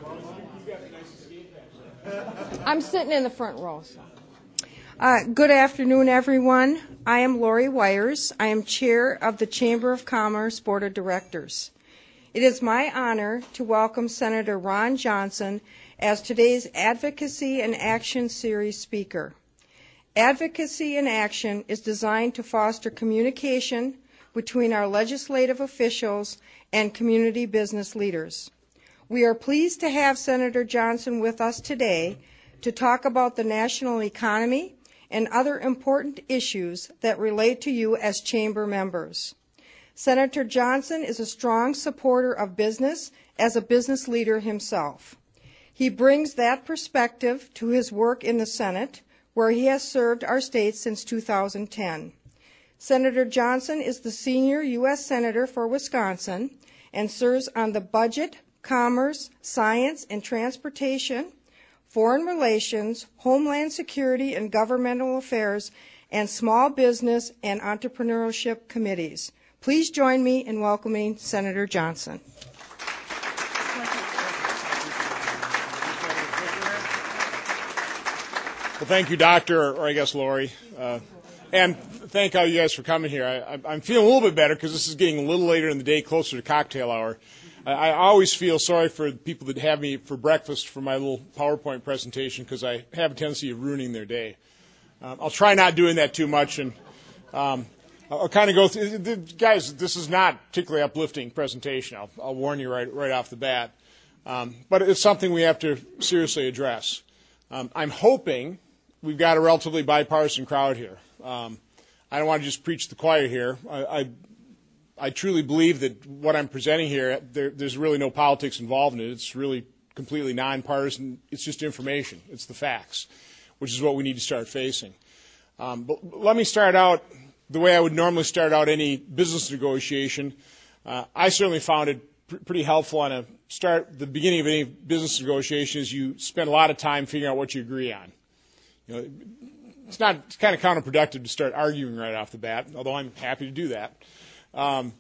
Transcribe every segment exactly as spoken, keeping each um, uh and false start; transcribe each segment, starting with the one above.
I'm sitting in the front row. So. Uh, good afternoon, everyone. I am Lori Wires. I am chair of the Chamber of Commerce Board of Directors. It is my honor to welcome Senator Ron Johnson as today's Advocacy and Action Series speaker. Advocacy and Action is designed to foster communication between our legislative officials and community business leaders. We are pleased to have Senator Johnson with us today to talk about the national economy and other important issues that relate to you as chamber members. Senator Johnson is a strong supporter of business as a business leader himself. He brings that perspective to his work in the Senate, where he has served our state since two thousand ten. Senator Johnson is the senior U S Senator for Wisconsin and serves on the Budget, Commerce, Science and Transportation, Foreign Relations, Homeland Security and Governmental Affairs, and Small Business and Entrepreneurship Committees. Please join me in welcoming Senator Johnson. Well, thank you, Doctor, or I guess Lori. Uh, and thank all you guys for coming here. I, I'm feeling a little bit better because this is getting a little later in the day, closer to cocktail hour. I always feel sorry for the people that have me for breakfast for my little PowerPoint presentation because I have a tendency of ruining their day. Um, I'll try not doing that too much, and um, I'll kind of go through. The, guys, this is not a particularly uplifting presentation. I'll, I'll warn you right, right off the bat. Um, but it's something we have to seriously address. Um, I'm hoping we've got a relatively bipartisan crowd here. Um, I don't want to just preach the choir here. I, I I truly believe that what I'm presenting here, there, there's really no politics involved in it. It's really completely nonpartisan. It's just information. It's the facts, which is what we need to start facing. Um, but let me start out the way I would normally start out any business negotiation. Uh, I certainly found it pr- pretty helpful on a start. The beginning of any business negotiation is you spend a lot of time figuring out what you agree on. You know, it's not. It's kind of counterproductive to start arguing right off the bat, although I'm happy to do that. Um,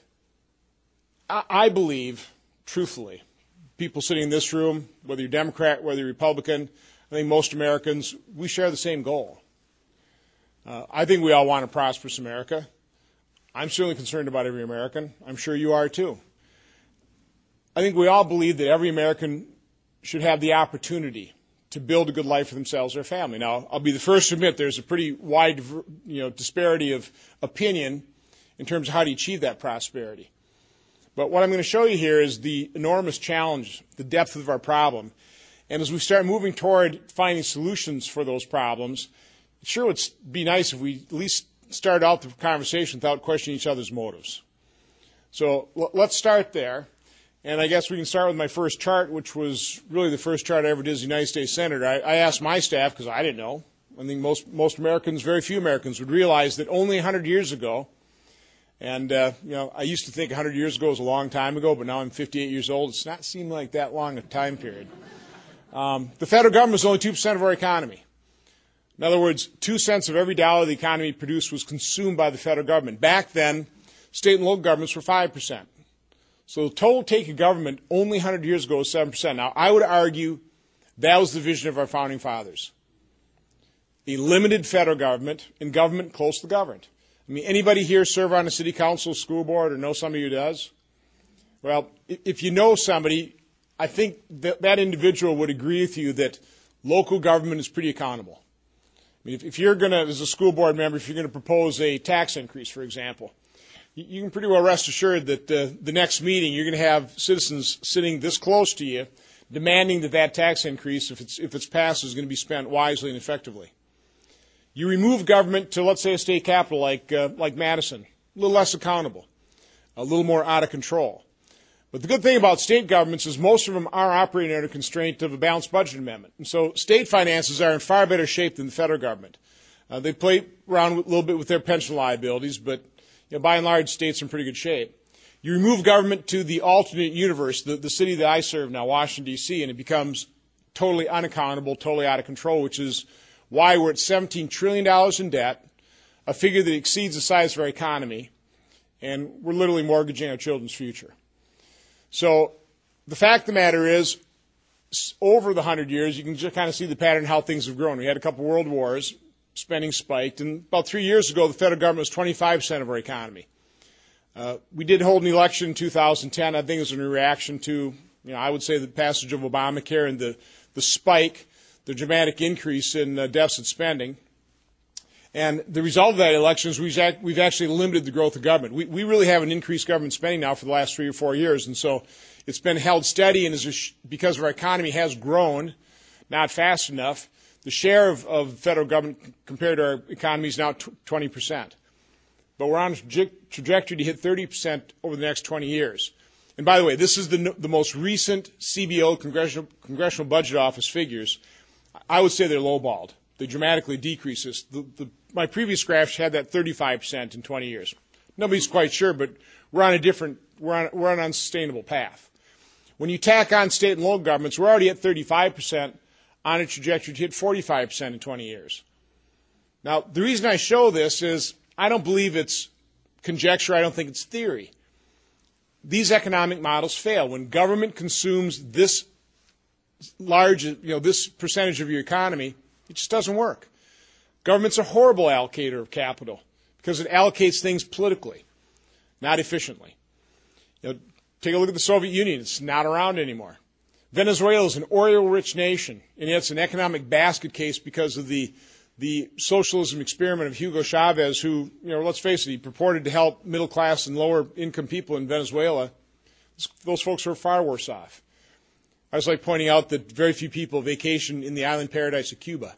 I, I believe, truthfully, people sitting in this room, whether you're Democrat, whether you're Republican, I think most Americans, we share the same goal. Uh, I think we all want a prosperous America. I'm certainly concerned about every American. I'm sure you are too. I think we all believe that every American should have the opportunity to build a good life for themselves or their family. Now, I'll be the first to admit there's a pretty wide, you know, disparity of opinion in terms of how to achieve that prosperity. But what I'm going to show you here is the enormous challenge, the depth of our problem. And as we start moving toward finding solutions for those problems, it sure would be nice if we at least start out the conversation without questioning each other's motives. So let's start there. And I guess we can start with my first chart, which was really the first chart I ever did as a United States Senator. I, I asked my staff, because I didn't know. I think most, most Americans, very few Americans, would realize that only one hundred years ago, and, uh, you know, I used to think one hundred years ago was a long time ago, but now I'm fifty-eight years old. It's not seemed like that long a time period. Um, the federal government was only two percent of our economy. In other words, two cents of every dollar the economy produced was consumed by the federal government. Back then, state and local governments were five percent. So the total take of government only one hundred years ago was seven percent. Now, I would argue that was the vision of our founding fathers. A limited federal government and government close to the governed. I mean, anybody here serve on a city council, school board, or know somebody who does? Well, if you know somebody, I think that that individual would agree with you that local government is pretty accountable. I mean, if, if you're going to, as a school board member, if you're going to propose a tax increase, for example, you, you can pretty well rest assured that uh, the next meeting you're going to have citizens sitting this close to you demanding that that tax increase, if it's, if it's passed, is going to be spent wisely and effectively. You remove government to, let's say, a state capital like uh, like Madison, a little less accountable, a little more out of control. But the good thing about state governments is most of them are operating under constraint of a balanced budget amendment. And so state finances are in far better shape than the federal government. Uh, they play around a little bit with their pension liabilities, but you know, by and large, states are in pretty good shape. You remove government to the alternate universe, the, the city that I serve now, Washington, D C, and it becomes totally unaccountable, totally out of control, which is why we're at seventeen trillion dollars in debt, a figure that exceeds the size of our economy, and we're literally mortgaging our children's future. So the fact of the matter is, over the hundred years, you can just kind of see the pattern how things have grown. We had a couple world wars, spending spiked, and about three years ago, the federal government was twenty-five percent of our economy. Uh, we did hold an election in two thousand ten. I think it was in reaction to, you know, I would say the passage of Obamacare and the, the spike, the dramatic increase in uh, deficit spending. And the result of that election is we've, act, we've actually limited the growth of government. We, we really haven't increased government spending now for the last three or four years, and so it's been held steady, and as because our economy has grown, not fast enough, the share of, of federal government compared to our economy is now twenty percent. But we're on a traje- trajectory to hit thirty percent over the next twenty years. And by the way, this is the, the most recent C B O, Congressional, Congressional Budget Office figures. I would say they're lowballed. They dramatically decrease this. The, the, my previous graphs had that thirty-five percent in twenty years. Nobody's quite sure, but we're on a different, we're on, we're on an unsustainable path. When you tack on state and local governments, we're already at thirty-five percent on a trajectory to hit forty-five percent in twenty years. Now, the reason I show this is I don't believe it's conjecture. I don't think it's theory. These economic models fail. When government consumes this large, you know, this percentage of your economy, it just doesn't work. Government's a horrible allocator of capital because it allocates things politically, not efficiently. You know, take a look at the Soviet Union. It's not around anymore. Venezuela is an oil-rich nation, and yet it's an economic basket case because of the the socialism experiment of Hugo Chavez, who, you know, let's face it, he purported to help middle-class and lower-income people in Venezuela. Those folks are far worse off. I was like pointing out that very few people vacation in the island paradise of Cuba.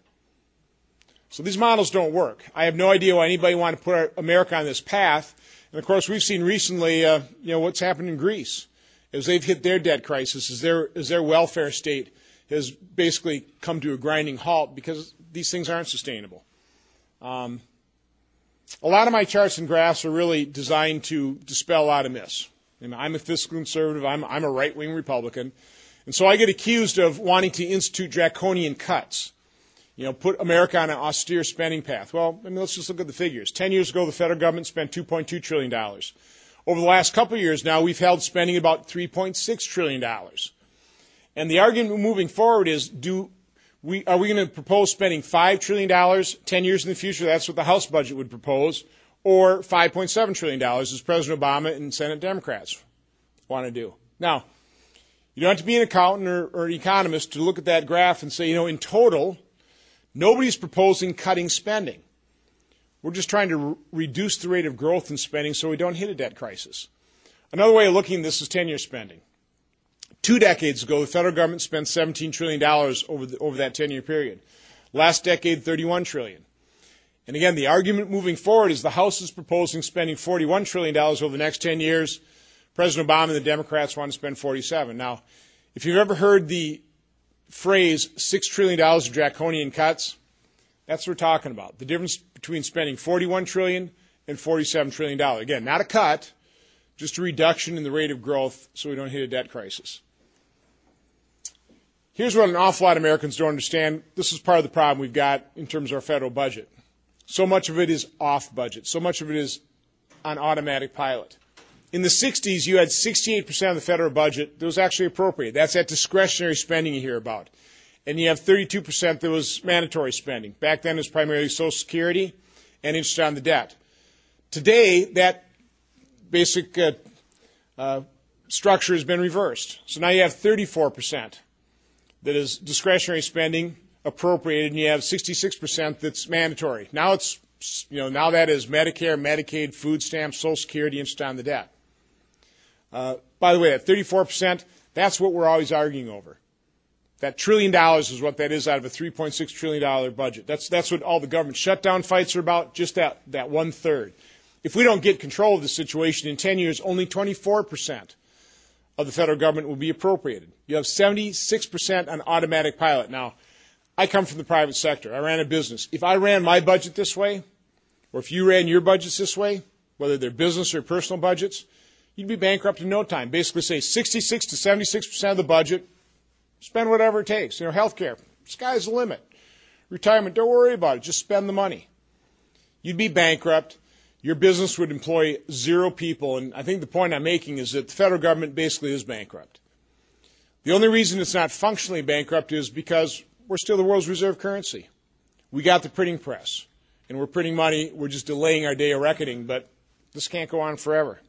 So these models don't work. I have no idea why anybody wanted to put America on this path. And, of course, we've seen recently, uh, you know, what's happened in Greece. As they've hit their debt crisis, as their, as their welfare state has basically come to a grinding halt because these things aren't sustainable. Um, a lot of my charts and graphs are really designed to dispel a lot of myths. And I'm a fiscal conservative. I'm, I'm a right-wing Republican. And so I get accused of wanting to institute draconian cuts, you know, put America on an austere spending path. Well, I mean, let's just look at the figures. Ten years ago, the federal government spent two point two trillion dollars. Over the last couple of years now, we've held spending about three point six trillion dollars. And the argument moving forward is, do we, are we going to propose spending five trillion dollars ten years in the future? That's what the House budget would propose. Or five point seven trillion dollars, as President Obama and Senate Democrats want to do. Now, you don't have to be an accountant or, or an economist to look at that graph and say, you know, in total, nobody's proposing cutting spending. We're just trying to re- reduce the rate of growth in spending so we don't hit a debt crisis. Another way of looking at this is ten-year spending. Two decades ago, the federal government spent seventeen trillion dollars over, the, over that ten-year period. Last decade, thirty-one trillion dollars. And again, the argument moving forward is the House is proposing spending forty-one trillion dollars over the next ten years. President Obama and the Democrats want to spend forty-seven. Now, if you've ever heard the phrase six trillion dollars of draconian cuts, that's what we're talking about. The difference between spending forty-one trillion dollars and forty-seven trillion dollars. Again, not a cut, just a reduction in the rate of growth so we don't hit a debt crisis. Here's what an awful lot of Americans don't understand. This is part of the problem we've got in terms of our federal budget. So much of it is off budget. So much of it is on automatic pilot. In the sixties, you had sixty-eight percent of the federal budget that was actually appropriate. That's that discretionary spending you hear about. And you have thirty-two percent that was mandatory spending. Back then, it was primarily Social Security and interest on the debt. Today, that basic uh, uh, structure has been reversed. So now you have thirty-four percent that is discretionary spending appropriated, and you have sixty-six percent that's mandatory. Now it's, you know, now that is Medicare, Medicaid, food stamps, Social Security, interest on the debt. Uh, by the way, at thirty-four percent, that's what we're always arguing over. That trillion dollars is what that is out of a three point six trillion dollars budget. That's, that's what all the government shutdown fights are about, just that, that one-third. If we don't get control of the situation in ten years, only twenty-four percent of the federal government will be appropriated. You have seventy-six percent on automatic pilot. Now, I come from the private sector. I ran a business. If I ran my budget this way, or if you ran your budgets this way, whether they're business or personal budgets, you'd be bankrupt in no time. Basically say sixty-six to seventy-six percent of the budget, spend whatever it takes. You know, health care, sky's the limit. Retirement, don't worry about it. Just spend the money. You'd be bankrupt. Your business would employ zero people. And I think the point I'm making is that the federal government basically is bankrupt. The only reason it's not functionally bankrupt is because we're still the world's reserve currency. We got the printing press, and we're printing money. We're just delaying our day of reckoning, but this can't go on forever.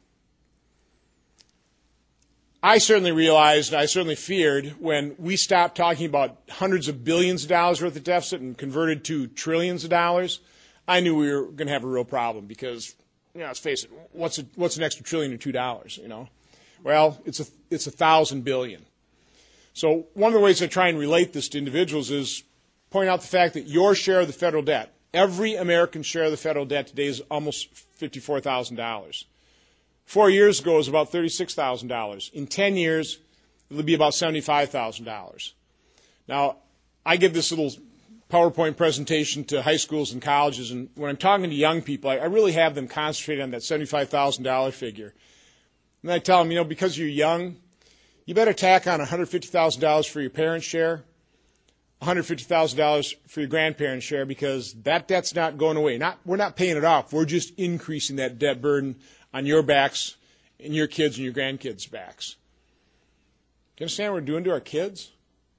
I certainly realized, I certainly feared, when we stopped talking about hundreds of billions of dollars worth of deficit and converted to trillions of dollars, I knew we were going to have a real problem because, you know, let's face it, what's a, what's an extra trillion or two dollars, you know? Well, it's a, it's a thousand billion. So one of the ways I try and relate this to individuals is point out the fact that your share of the federal debt, every American share of the federal debt today is almost fifty-four thousand dollars. Four years ago, it was about thirty-six thousand dollars. In ten years, it'll be about seventy-five thousand dollars. Now, I give this little PowerPoint presentation to high schools and colleges, and when I'm talking to young people, I, I really have them concentrate on that seventy-five thousand dollars figure. And I tell them, you know, because you're young, you better tack on one hundred fifty thousand dollars for your parents' share, one hundred fifty thousand dollars for your grandparents' share, because that debt's not going away. Not, we're not paying it off. We're just increasing that debt burden on your backs and your kids' and your grandkids' backs. Do you understand what we're doing to our kids?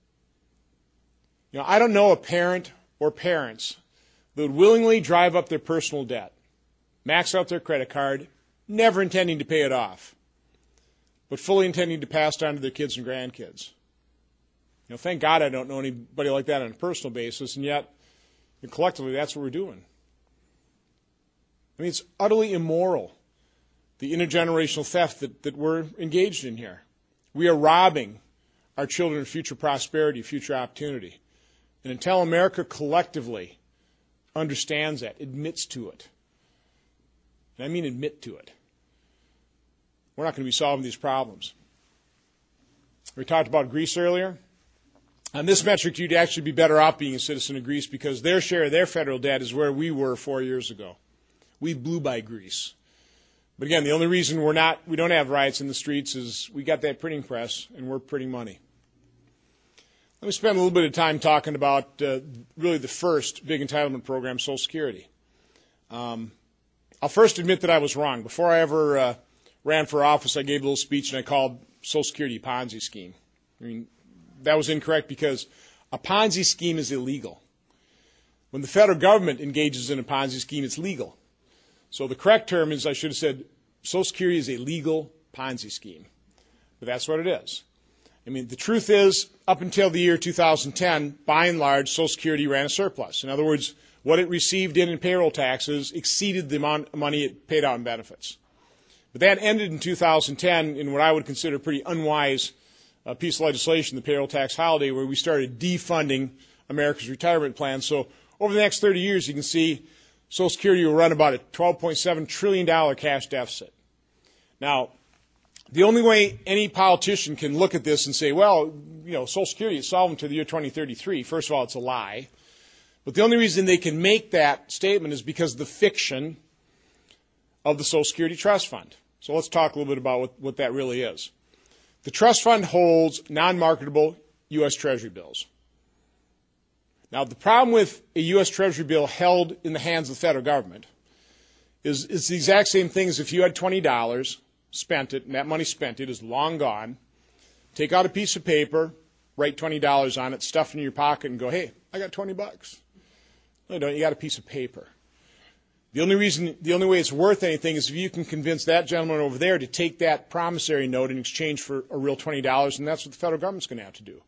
You know, I don't know a parent or parents that would willingly drive up their personal debt, max out their credit card, never intending to pay it off, but fully intending to pass it on to their kids and grandkids. You know, thank God I don't know anybody like that on a personal basis, and yet, you know, collectively, that's what we're doing. I mean, it's utterly immoral, the intergenerational theft that, that we're engaged in here. We are robbing our children of future prosperity, future opportunity. And until America collectively understands that, admits to it, and I mean admit to it, we're not going to be solving these problems. We talked about Greece earlier. On this metric, you'd actually be better off being a citizen of Greece because their share of their federal debt is where we were four years ago. We blew by Greece. But again, the only reason we're not, we don't have riots in the streets is we got that printing press and we're printing money. Let me spend a little bit of time talking about uh, really the first big entitlement program, Social Security. Um, I'll first admit that I was wrong. Before I ever uh, ran for office, I gave a little speech and I called Social Security a Ponzi scheme. I mean, that was incorrect because a Ponzi scheme is illegal. When the federal government engages in a Ponzi scheme, it's legal. So the correct term is, I should have said, Social Security is a legal Ponzi scheme. But that's what it is. I mean, the truth is, up until the year two thousand ten, by and large, Social Security ran a surplus. In other words, what it received in in payroll taxes exceeded the amount of money it paid out in benefits. But that ended in two thousand ten in what I would consider a pretty unwise uh, piece of legislation, the payroll tax holiday, where we started defunding America's retirement plans. So over the next thirty years, you can see Social Security will run about a twelve point seven trillion dollars cash deficit. Now, the only way any politician can look at this and say, well, you know, Social Security is solvent to the year twenty thirty-three, first of all, it's a lie. But the only reason they can make that statement is because of the fiction of the Social Security Trust Fund. So let's talk a little bit about what, what that really is. The trust fund holds non-marketable U S Treasury bills. Now, the problem with a U S Treasury bill held in the hands of the federal government is it's the exact same thing as if you had twenty dollars, spent it, and that money spent it is long gone. Take out a piece of paper, write twenty dollars on it, stuff it in your pocket, and go, hey, I got twenty bucks. No, you don't. You got a piece of paper. The only reason, the only way it's worth anything is if you can convince that gentleman over there to take that promissory note in exchange for a real twenty dollars, and that's what the federal government's going to have to do.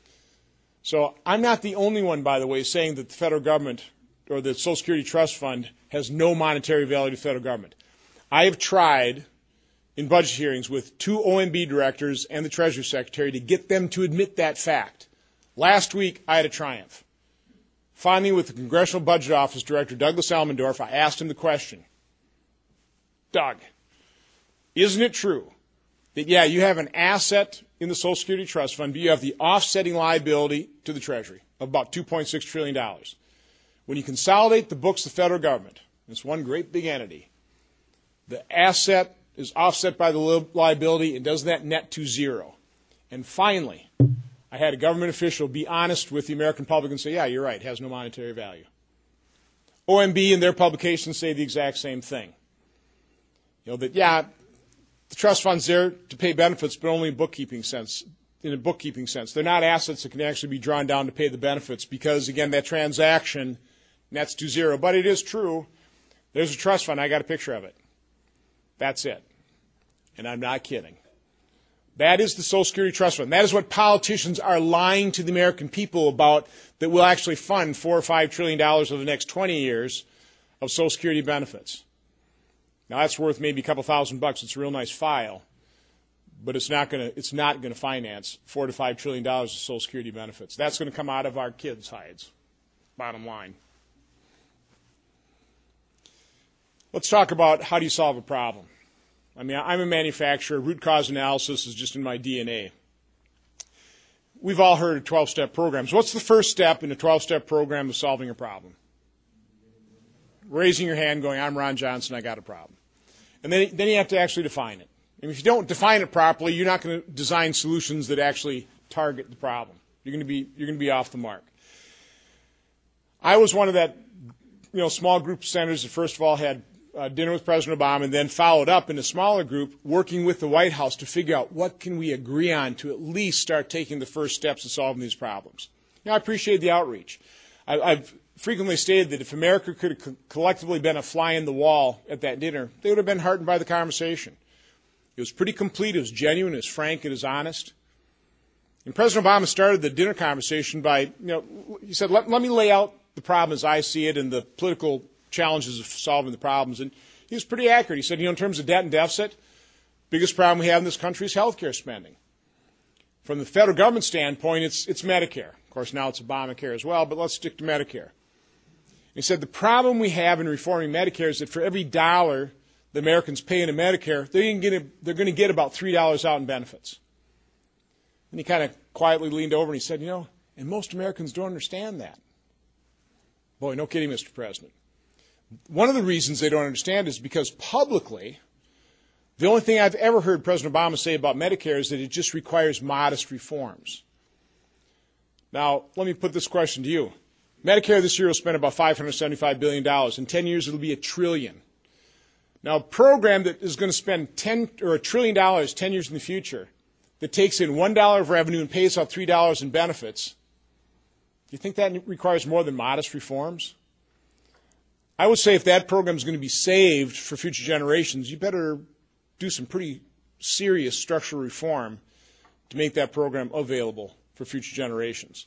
So I'm not the only one, by the way, saying that the federal government or the Social Security Trust Fund has no monetary value to the federal government. I have tried in budget hearings with two O M B directors and the Treasury Secretary to get them to admit that fact. Last week, I had a triumph. Finally, with the Congressional Budget Office Director, Douglas Elmendorf, I asked him the question, Doug, isn't it true that, yeah, you have an asset in the Social Security Trust Fund, but you have the offsetting liability to the Treasury of about two point six trillion dollars. When you consolidate the books of the federal government, it's one great big entity, the asset is offset by the liability, and doesn't that net to zero? And finally, I had a government official be honest with the American public and say, yeah, you're right, it has no monetary value. O M B in their publications say the exact same thing. You know, that, yeah, the trust fund's there to pay benefits, but only in bookkeeping sense. in a bookkeeping sense. They're not assets that can actually be drawn down to pay the benefits because, again, that transaction nets to zero. But it is true. There's a trust fund. I got a picture of it. That's it. And I'm not kidding. That is the Social Security Trust Fund. That is what politicians are lying to the American people about, that will actually fund four or five trillion dollars over the next twenty years of Social Security benefits. Now that's worth maybe a couple thousand bucks. It's a real nice file, but it's not going to it's not going to finance four to five trillion dollars of Social Security benefits. That's going to come out of our kids' hides. Bottom line. Let's talk about how do you solve a problem. I mean, I'm a manufacturer. Root cause analysis is just in my D N A. We've all heard of twelve-step programs. What's the first step in a twelve-step program of solving a problem? Raising your hand, going, I'm Ron Johnson, I got a problem. And then, then you have to actually define it. And if you don't define it properly, you're not going to design solutions that actually target the problem. You're going to be, you're going to be off the mark. I was one of that, you know, small group of senators that first of all had Uh, dinner with President Obama, and then followed up in a smaller group working with the White House to figure out what can we agree on to at least start taking the first steps in solving these problems. Now, I appreciate the outreach. I, I've frequently stated that if America could have co- collectively been a fly in the wall at that dinner, they would have been heartened by the conversation. It was pretty complete. It was genuine. It was frank. It was honest. And President Obama started the dinner conversation by, you know, he said, let, let me lay out the problem as I see it and the political challenges of solving the problems. And he was pretty accurate. He said, you know, in terms of debt and deficit, biggest problem we have in this country is health care spending. From the federal government standpoint, it's, it's Medicare. Of course, now it's Obamacare as well, but let's stick to Medicare. He said the problem we have in reforming Medicare is that for every dollar the Americans pay into Medicare, they're going to get, a, they're going to get about three dollars out in benefits. And he kind of quietly leaned over and he said, you know, and most Americans don't understand that. Boy, no kidding, Mister President. One of the reasons they don't understand is because publicly, the only thing I've ever heard President Obama say about Medicare is that it just requires modest reforms. Now, let me put this question to you. Medicare this year will spend about five hundred seventy-five billion dollars. In ten years, it'll be a trillion. Now, a program that is going to spend ten or a trillion dollars ten years in the future that takes in one dollar of revenue and pays out three dollars in benefits, do you think that requires more than modest reforms? I would say if that program is going to be saved for future generations, you better do some pretty serious structural reform to make that program available for future generations.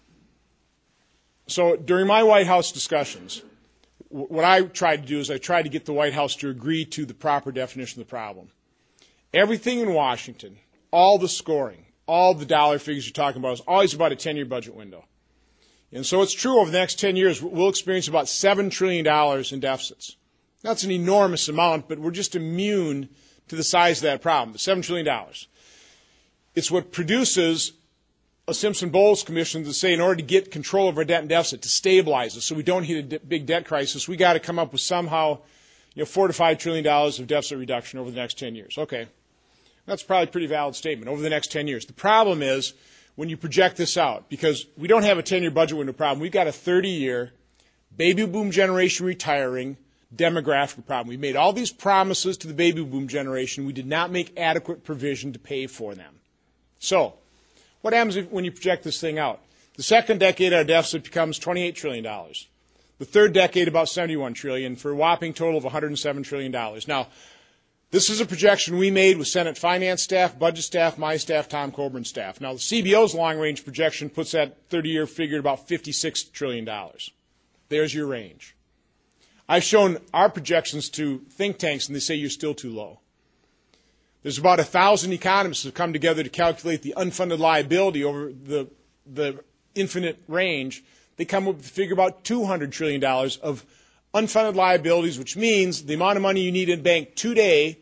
So during my White House discussions, what I tried to do is I tried to get the White House to agree to the proper definition of the problem. Everything in Washington, all the scoring, all the dollar figures you're talking about is always about a ten-year budget window. And so it's true over the next ten years, we'll experience about seven trillion dollars in deficits. That's an enormous amount, but we're just immune to the size of that problem, the seven trillion dollars. It's what produces a Simpson-Bowles commission to say in order to get control of our debt and deficit, to stabilize us so we don't hit a de- big debt crisis, we got to come up with somehow, you know, four to five trillion dollars of deficit reduction over the next ten years. Okay. That's probably a pretty valid statement, over the next ten years. The problem is, when you project this out, because we don't have a ten-year budget window problem. We've got a thirty-year baby boom generation retiring demographic problem. We made all these promises to the baby boom generation. We did not make adequate provision to pay for them. So what happens if, when you project this thing out? The second decade, our deficit becomes twenty-eight trillion dollars. The third decade, about seventy-one trillion dollars, for a whopping total of one hundred seven trillion dollars. Now, this is a projection we made with Senate finance staff, budget staff, my staff, Tom Coburn's staff. Now, the C B O's long-range projection puts that thirty-year figure at about fifty-six trillion dollars. There's your range. I've shown our projections to think tanks, and they say you're still too low. There's about a thousand economists who have come together to calculate the unfunded liability over the, the infinite range. They come up with a figure about two hundred trillion dollars of unfunded liabilities, which means the amount of money you need in bank today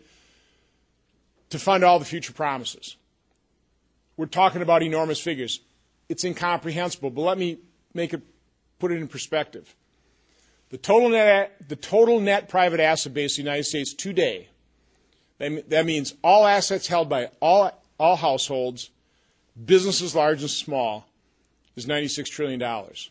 to fund all the future promises. We're talking about enormous figures. It's incomprehensible, but let me make it, put it in perspective. The total net, the total net private asset base of the United States today, that means all assets held by all, all households, businesses large and small, is ninety-six trillion dollars.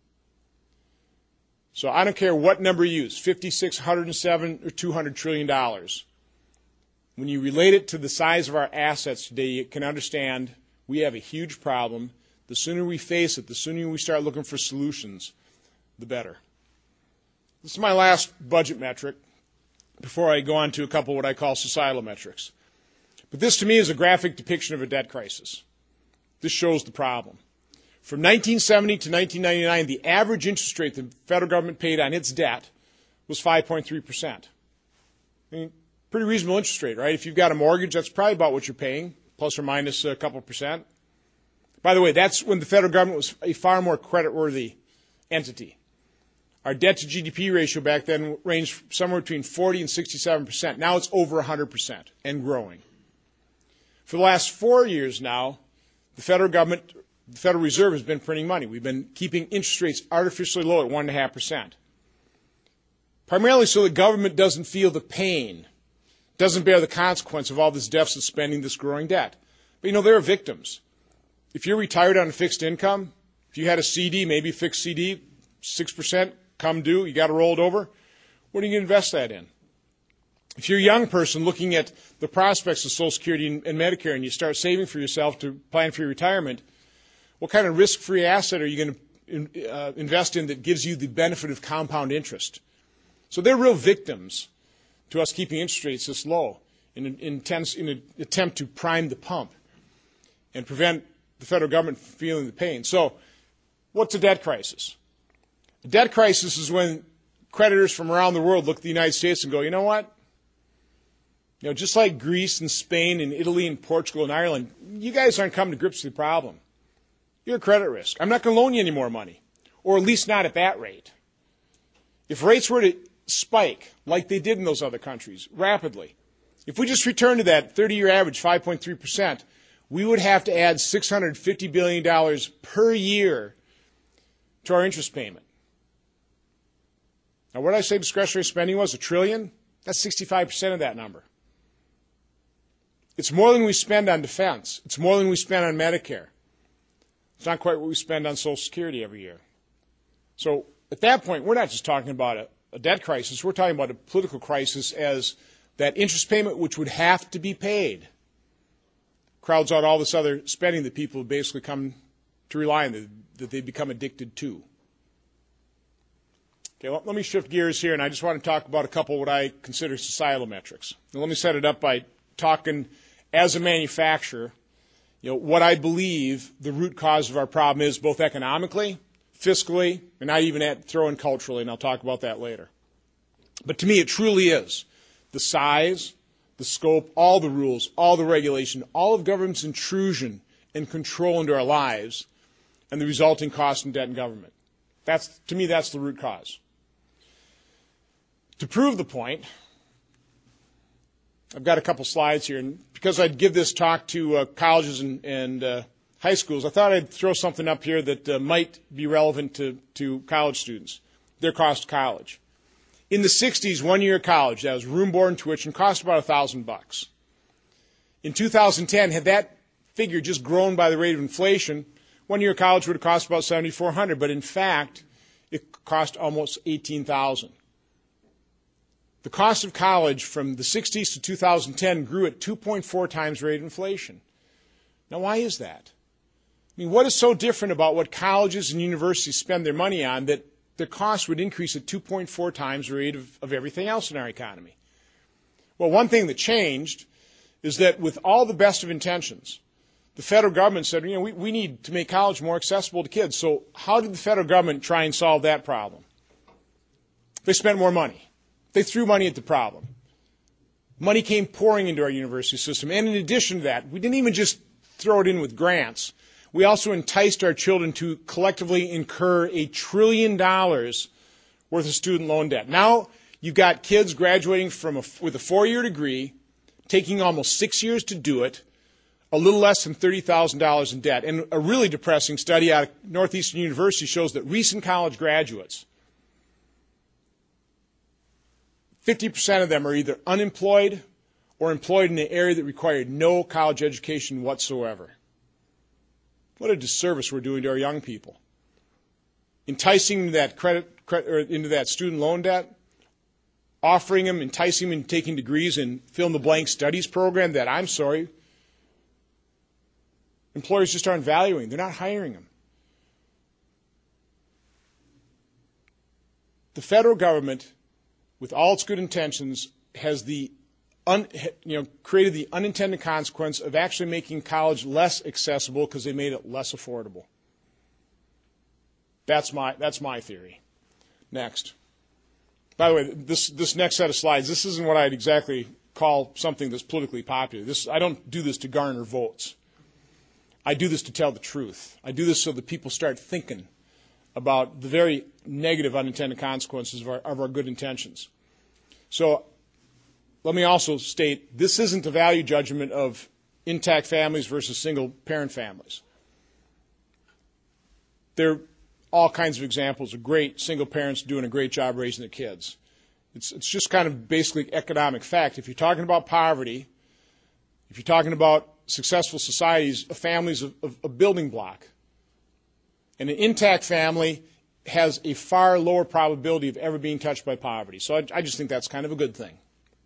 So I don't care what number you use, fifty-six, one hundred seven, or two hundred trillion dollars. When you relate it to the size of our assets today, you can understand we have a huge problem. The sooner we face it, the sooner we start looking for solutions, the better. This is my last budget metric before I go on to a couple of what I call societal metrics. But this, to me, is a graphic depiction of a debt crisis. This shows the problem. From nineteen seventy to nineteen ninety-nine, the average interest rate the federal government paid on its debt was five point three percent. I mean, pretty reasonable interest rate, right? If you've got a mortgage, that's probably about what you're paying, plus or minus a couple percent. By the way, that's when the federal government was a far more creditworthy entity. Our debt to G D P ratio back then ranged somewhere between forty and sixty-seven percent. Now it's over one hundred percent and growing. For the last four years now, the federal government, the Federal Reserve has been printing money. We've been keeping interest rates artificially low at one point five percent. Primarily so the government doesn't feel the pain, doesn't bear the consequence of all this deficit spending, this growing debt. But, you know, there are victims. If you're retired on a fixed income, if you had a C D, maybe a fixed C D, six percent come due, you got to roll it over, what are you going to invest that in? If you're a young person looking at the prospects of Social Security and, and Medicare and you start saving for yourself to plan for your retirement, what kind of risk-free asset are you going to in, uh, invest in that gives you the benefit of compound interest? So they're real victims to us keeping interest rates this low in an, intense, in an attempt to prime the pump and prevent the federal government from feeling the pain. So what's a debt crisis? A debt crisis is when creditors from around the world look at the United States and go, you know what? You know, just like Greece and Spain and Italy and Portugal and Ireland, you guys aren't coming to grips with the problem. You're a credit risk. I'm not going to loan you any more money, or at least not at that rate. If rates were to spike like they did in those other countries rapidly, if we just return to that thirty-year average, five point three percent, we would have to add six hundred fifty billion dollars per year to our interest payment. Now, what did I say discretionary spending was? A trillion? That's sixty-five percent of that number. It's more than we spend on defense. It's more than we spend on Medicare. It's not quite what we spend on Social Security every year. So at that point, we're not just talking about a, a debt crisis. We're talking about a political crisis as that interest payment, which would have to be paid, crowds out all this other spending that people have basically come to rely on, that, that they become addicted to. Okay, well, let me shift gears here, and I just want to talk about a couple of what I consider societal metrics. Now, let me set it up by talking as a manufacturer, you know, what I believe the root cause of our problem is, both economically, fiscally, and I even add, throw in culturally, and I'll talk about that later. But to me, it truly is the size, the scope, all the rules, all the regulation, all of government's intrusion and control into our lives, and the resulting cost and debt in government. That's, to me, that's the root cause. To prove the point, I've got a couple slides here, and because I'd give this talk to uh, colleges and, and uh, high schools, I thought I'd throw something up here that uh, might be relevant to, to college students, their cost of college. In the sixties, one year of college, that was room, board, and tuition, cost about a thousand bucks. In two thousand ten, had that figure just grown by the rate of inflation, one year of college would have cost about seventy-four hundred dollars, but in fact, it cost almost eighteen thousand dollars. The cost of college from the sixties to two thousand ten grew at two point four times rate of inflation. Now, why is that? I mean, what is so different about what colleges and universities spend their money on that the cost would increase at two point four times the rate of, of everything else in our economy? Well, one thing that changed is that with all the best of intentions, the federal government said, you know, we, we need to make college more accessible to kids. So how did the federal government try and solve that problem? They spent more money. They threw money at the problem. Money came pouring into our university system. And in addition to that, we didn't even just throw it in with grants. We also enticed our children to collectively incur a trillion dollars worth of student loan debt. Now you've got kids graduating from a, with a four-year degree, taking almost six years to do it, a little less than thirty thousand dollars in debt. And a really depressing study out of Northeastern University shows that recent college graduates, fifty percent of them are either unemployed or employed in an area that required no college education whatsoever. What a disservice we're doing to our young people. Enticing them into that credit, credit or into that student loan debt, offering them, enticing them into taking degrees in fill-in-the-blank studies program that, I'm sorry, Employers just aren't valuing. They're not hiring them. The federal government, with all its good intentions, has the un, you know, created the unintended consequence of actually making college less accessible because they made it less affordable. That's my, that's my theory. Next. By the way, this, this next set of slides, this isn't what I'd exactly call something that's politically popular. This, I don't do this to garner votes. I do this to tell the truth. I do this so that people start thinking about the very negative unintended consequences of our, of our good intentions. So let me also state, this isn't a value judgment of intact families versus single-parent families. There are all kinds of examples of great single parents doing a great job raising their kids. It's, it's just kind of basically economic fact. If you're talking about poverty, if you're talking about successful societies, a family is a, a, a building block. And an intact family has a far lower probability of ever being touched by poverty. So I, I just think that's kind of a good thing.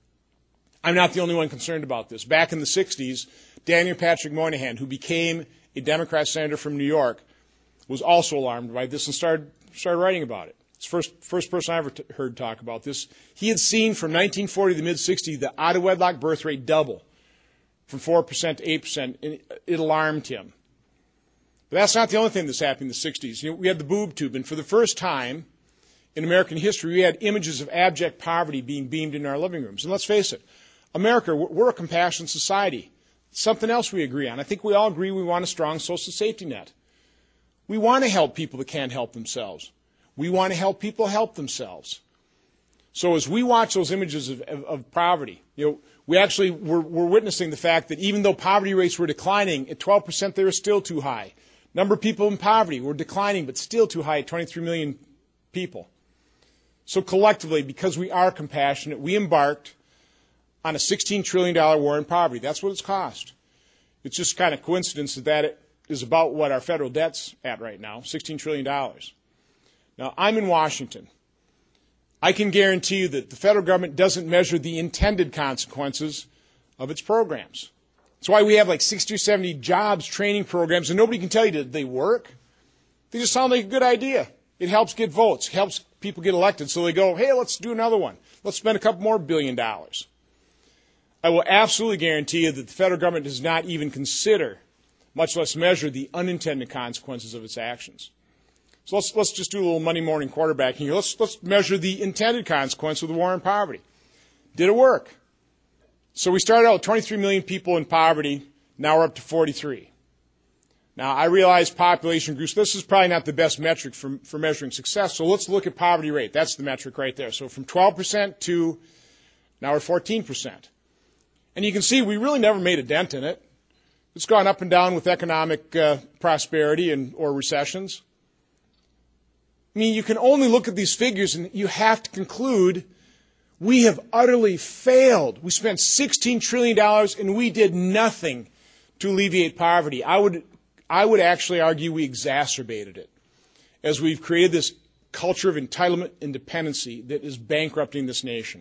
I'm not the only one concerned about this. Back in the sixties, Daniel Patrick Moynihan, who became a Democrat senator from New York, was also alarmed by this and started, started writing about it. It's the first, first person I ever t- heard talk about this. He had seen from nineteen forty to the mid-sixties the out-of-wedlock birth rate double from four percent to eight percent, and it, it alarmed him. But that's not the only thing that's happened in the sixties. You know, we had the boob tube, and for the first time in American history, we had images of abject poverty being beamed in our living rooms. And let's face it, America, we're a compassionate society. It's something else we agree on. I think we all agree we want a strong social safety net. We want to help people that can't help themselves. We want to help people help themselves. So as we watch those images of, of, of poverty, you know, we actually were, were witnessing the fact that even though poverty rates were declining, at twelve percent they were still too high. Number of people in poverty were declining, but still too high at twenty-three million people. So collectively, because we are compassionate, we embarked on a sixteen trillion dollars war on poverty. That's what it's cost. It's just kind of coincidence that that is about what our federal debt's at right now, sixteen trillion dollars. Now, I'm in Washington. I can guarantee you that the federal government doesn't measure the intended consequences of its programs. That's why we have like sixty or seventy jobs training programs, and nobody can tell you that they work. They just sound like a good idea. It helps get votes, helps people get elected, so they go, hey, let's do another one. Let's spend a couple more billion dollars. I will absolutely guarantee you that the federal government does not even consider, much less measure, the unintended consequences of its actions. So let's, let's just do a little Monday morning quarterbacking here. Let's, let's measure the intended consequence of the war on poverty. Did it work? So we started out with twenty-three million people in poverty. Now we're up to forty-three. Now, I realize population groups, this is probably not the best metric for, for measuring success, so let's look at poverty rate. That's the metric right there. So from twelve percent to now we're fourteen percent. And you can see we really never made a dent in it. It's gone up and down with economic uh, prosperity and or recessions. I mean, you can only look at these figures and you have to conclude we have utterly failed. We spent sixteen trillion dollars and we did nothing to alleviate poverty. I would, I would actually argue we exacerbated it as we've created this culture of entitlement and dependency that is bankrupting this nation.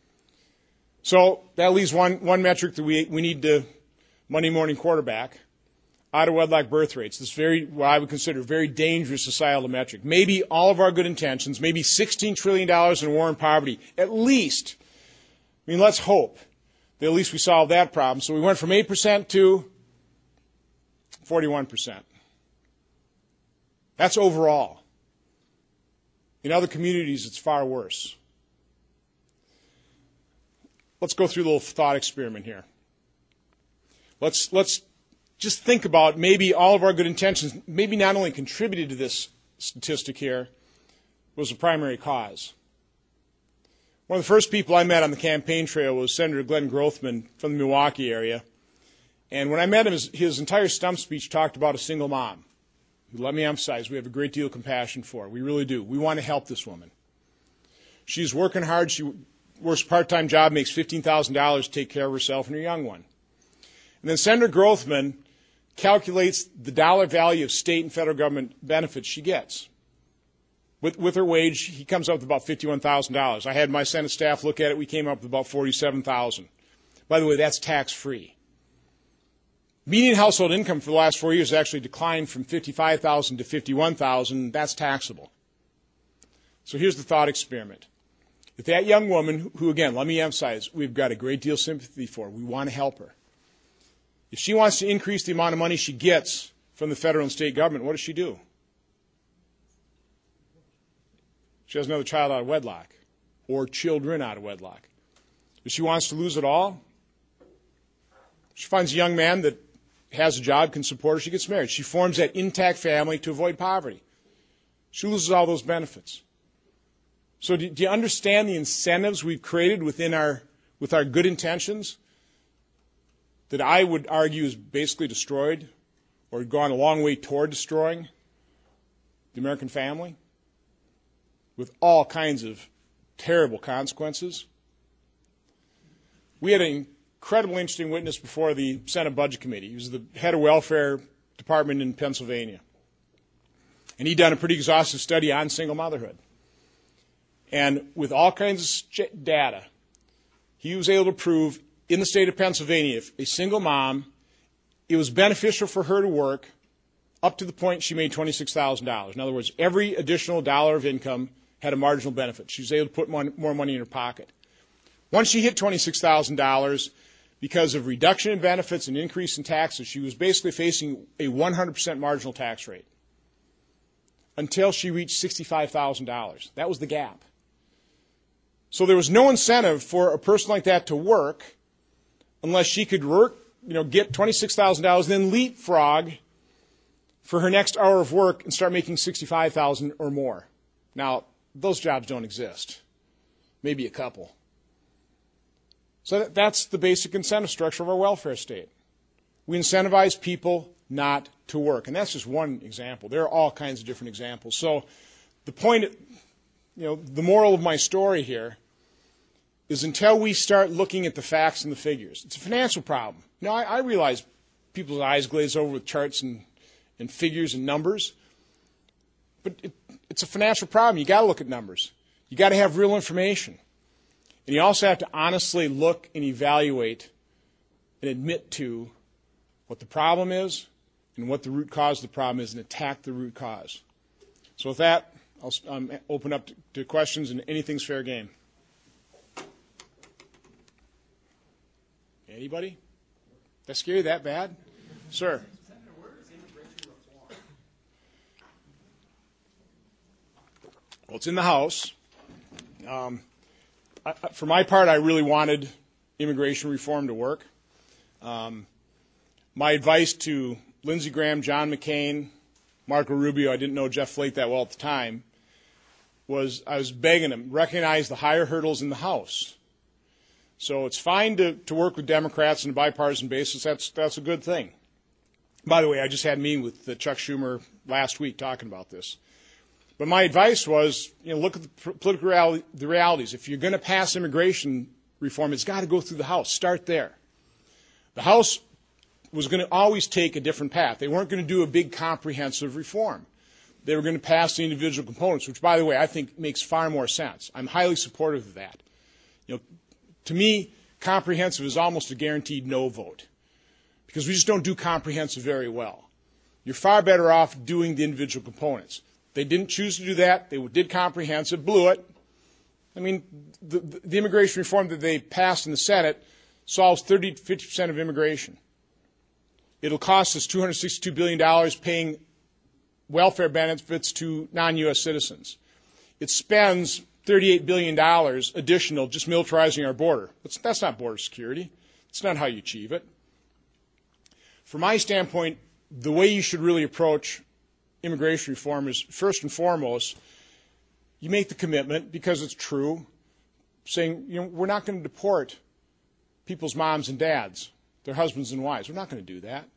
So that leaves one, one metric that we, we need to Monday morning quarterback, out-of-wedlock birth rates. This very, what I would consider a very dangerous societal metric. Maybe all of our good intentions, maybe sixteen trillion dollars in war on poverty, at least. I mean, let's hope that at least we solve that problem. So we went from eight percent to forty-one percent. That's overall. In other communities, it's far worse. Let's go through a little thought experiment here. Let's, let's just think about maybe all of our good intentions, maybe not only contributed to this statistic here, was the primary cause. One of the first people I met on the campaign trail was Senator Glenn Grothman from the Milwaukee area. And when I met him, his, his entire stump speech talked about a single mom. Let me emphasize, we have a great deal of compassion for her. We really do. We want to help this woman. She's working hard. She works a part-time job, makes fifteen thousand dollars to take care of herself and her young one. And then Senator Grothman calculates the dollar value of state and federal government benefits she gets. With, with her wage, he comes up with about fifty-one thousand dollars. I had my Senate staff look at it. We came up with about forty-seven thousand dollars. By the way, that's tax-free. Median household income for the last four years actually declined from fifty-five thousand dollars to fifty-one thousand dollars. That's taxable. So here's the thought experiment. If that young woman, who again, let me emphasize, we've got a great deal of sympathy for, we want to help her. If she wants to increase the amount of money she gets from the federal and state government, what does she do? She has another child out of wedlock, or children out of wedlock. If she wants to lose it all, she finds a young man that has a job, can support her, she gets married. She forms that intact family to avoid poverty. She loses all those benefits. So do, do you understand the incentives we've created within our, with our good intentions that I would argue is basically destroyed or gone a long way toward destroying the American family with all kinds of terrible consequences? We had an incredibly interesting witness before the Senate Budget Committee. He was the head of welfare department in Pennsylvania. And he'd done a pretty exhaustive study on single motherhood. And with all kinds of data, he was able to prove in the state of Pennsylvania, if a single mom, it was beneficial for her to work up to the point she made twenty-six thousand dollars. In other words, every additional dollar of income had a marginal benefit. She was able to put more money in her pocket. Once she hit twenty-six thousand dollars, because of reduction in benefits and increase in taxes, she was basically facing a one hundred percent marginal tax rate until she reached sixty-five thousand dollars. That was the gap. So there was no incentive for a person like that to work unless she could work, you know, get twenty-six thousand dollars, then leapfrog for her next hour of work and start making sixty-five thousand dollars or more. Now, those jobs don't exist. Maybe a couple. So that's the basic incentive structure of our welfare state. We incentivize people not to work. And that's just one example. There are all kinds of different examples. So the point, you know, the moral of my story here is until we start looking at the facts and the figures, it's a financial problem. Now, I, I realize people's eyes glaze over with charts and, and figures and numbers, but it, it's a financial problem. You got to look at numbers. You got to have real information. And you also have to honestly look and evaluate and admit to what the problem is and what the root cause of the problem is and attack the root cause. So with that, I'll um, open up to, to questions, and anything's fair game. Anybody? That scare you that bad? Sir. Well, it's in the House. Um, I, for my part, I really wanted immigration reform to work. Um, my advice to Lindsey Graham, John McCain, Marco Rubio, I didn't know Jeff Flake that well at the time, was I was begging them, recognize the higher hurdles in the House. So it's fine to, to work with Democrats on a bipartisan basis. That's, that's a good thing. By the way, I just had a meeting with uh, Chuck Schumer last week talking about this. But my advice was, you know, look at the political reality, the realities. If you're going to pass immigration reform, it's got to go through the House. Start there. The House was going to always take a different path. They weren't going to do a big comprehensive reform. They were going to pass the individual components, which, by the way, I think makes far more sense. I'm highly supportive of that. You know, to me, comprehensive is almost a guaranteed no vote because we just don't do comprehensive very well. You're far better off doing the individual components. They didn't choose to do that. They did comprehensive, blew it. I mean, the, the immigration reform that they passed in the Senate solves thirty to fifty percent of immigration. It'll cost us two hundred sixty-two billion dollars paying welfare benefits to non-U S citizens. It spends thirty-eight billion dollars additional just militarizing our border. That's, that's not border security. It's not how you achieve it. From my standpoint, the way you should really approach immigration reform is, first and foremost, you make the commitment, because it's true, saying, you know, we're not going to deport people's moms and dads, their husbands and wives. We're not going to do that.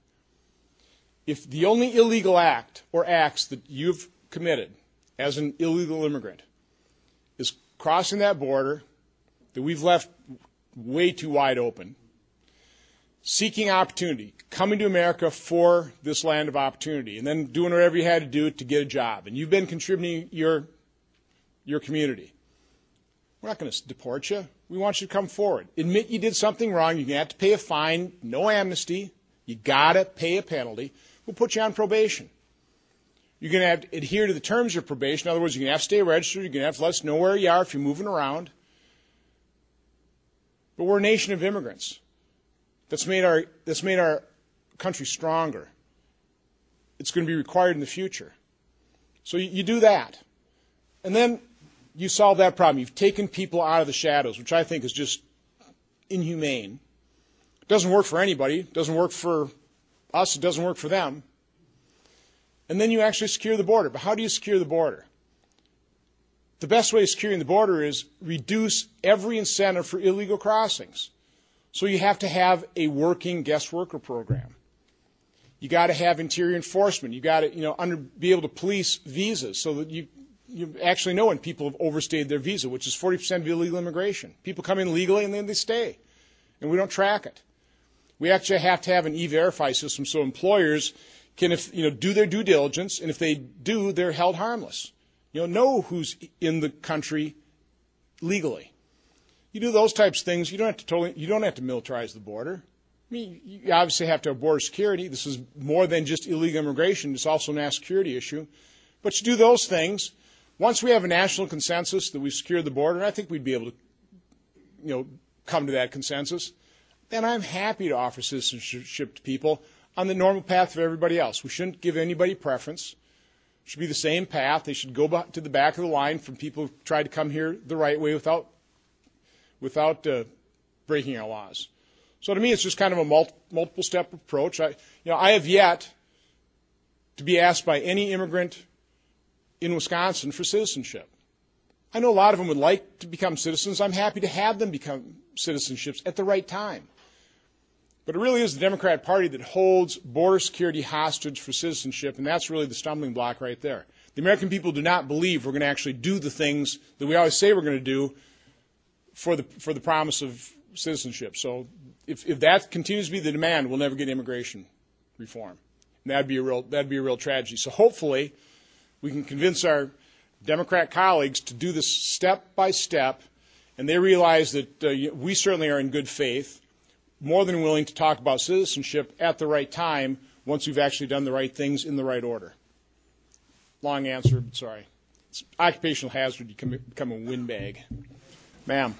If the only illegal act or acts that you've committed as an illegal immigrant is crossing that border that we've left way too wide open, seeking opportunity, coming to America for this land of opportunity, and then doing whatever you had to do to get a job, and you've been contributing your, your community, we're not going to deport you. We want you to come forward. Admit you did something wrong. You have to pay a fine. No amnesty. You got to pay a penalty. We'll put you on probation. You're going to have to adhere to the terms of probation. In other words, you're going to have to stay registered. You're going to have to let us know where you are if you're moving around. But we're a nation of immigrants. That's made our, that's made our country stronger. It's going to be required in the future. So you, you do that. And then you solve that problem. You've taken people out of the shadows, which I think is just inhumane. It doesn't work for anybody. It doesn't work for us. It doesn't work for them. And then you actually secure the border. But how do you secure the border? The best way of securing the border is reduce every incentive for illegal crossings. So you have to have a working guest worker program. You got to have interior enforcement. You got to, you know, under, be able to police visas so that you you actually know when people have overstayed their visa, which is forty percent of illegal immigration. People come in legally and then they stay, and we don't track it. We actually have to have an E-Verify system so employers can, if, you know, do their due diligence, and if they do, they're held harmless. You know, know who's in the country legally. You do those types of things. You don't have to totally. You don't have to militarize the border. I mean, you obviously have to have border security. This is more than just illegal immigration. It's also a national security issue. But you do those things. Once we have a national consensus that we've secured the border, and I think we'd be able to, you know, come to that consensus, then I'm happy to offer citizenship to people on the normal path of everybody else. We shouldn't give anybody preference. It should be the same path. They should go back to the back of the line from people who tried to come here the right way without, without uh, breaking our laws. So to me, it's just kind of a multi, multiple step approach. I, you know, I have yet to be asked by any immigrant in Wisconsin for citizenship. I know a lot of them would like to become citizens. I'm happy to have them become citizenships at the right time. But it really is the Democrat Party that holds border security hostage for citizenship, and that's really the stumbling block right there. The American people do not believe we're going to actually do the things that we always say we're going to do for the for the promise of citizenship. So if, if that continues to be the demand, we'll never get immigration reform. And that'd be a real that'd be a real tragedy. So hopefully we can convince our Democrat colleagues to do this step by step, and they realize that uh, we certainly are in good faith, more than willing to talk about citizenship at the right time once we've actually done the right things in the right order. Long answer, but sorry. It's occupational hazard. You can become a windbag. Ma'am.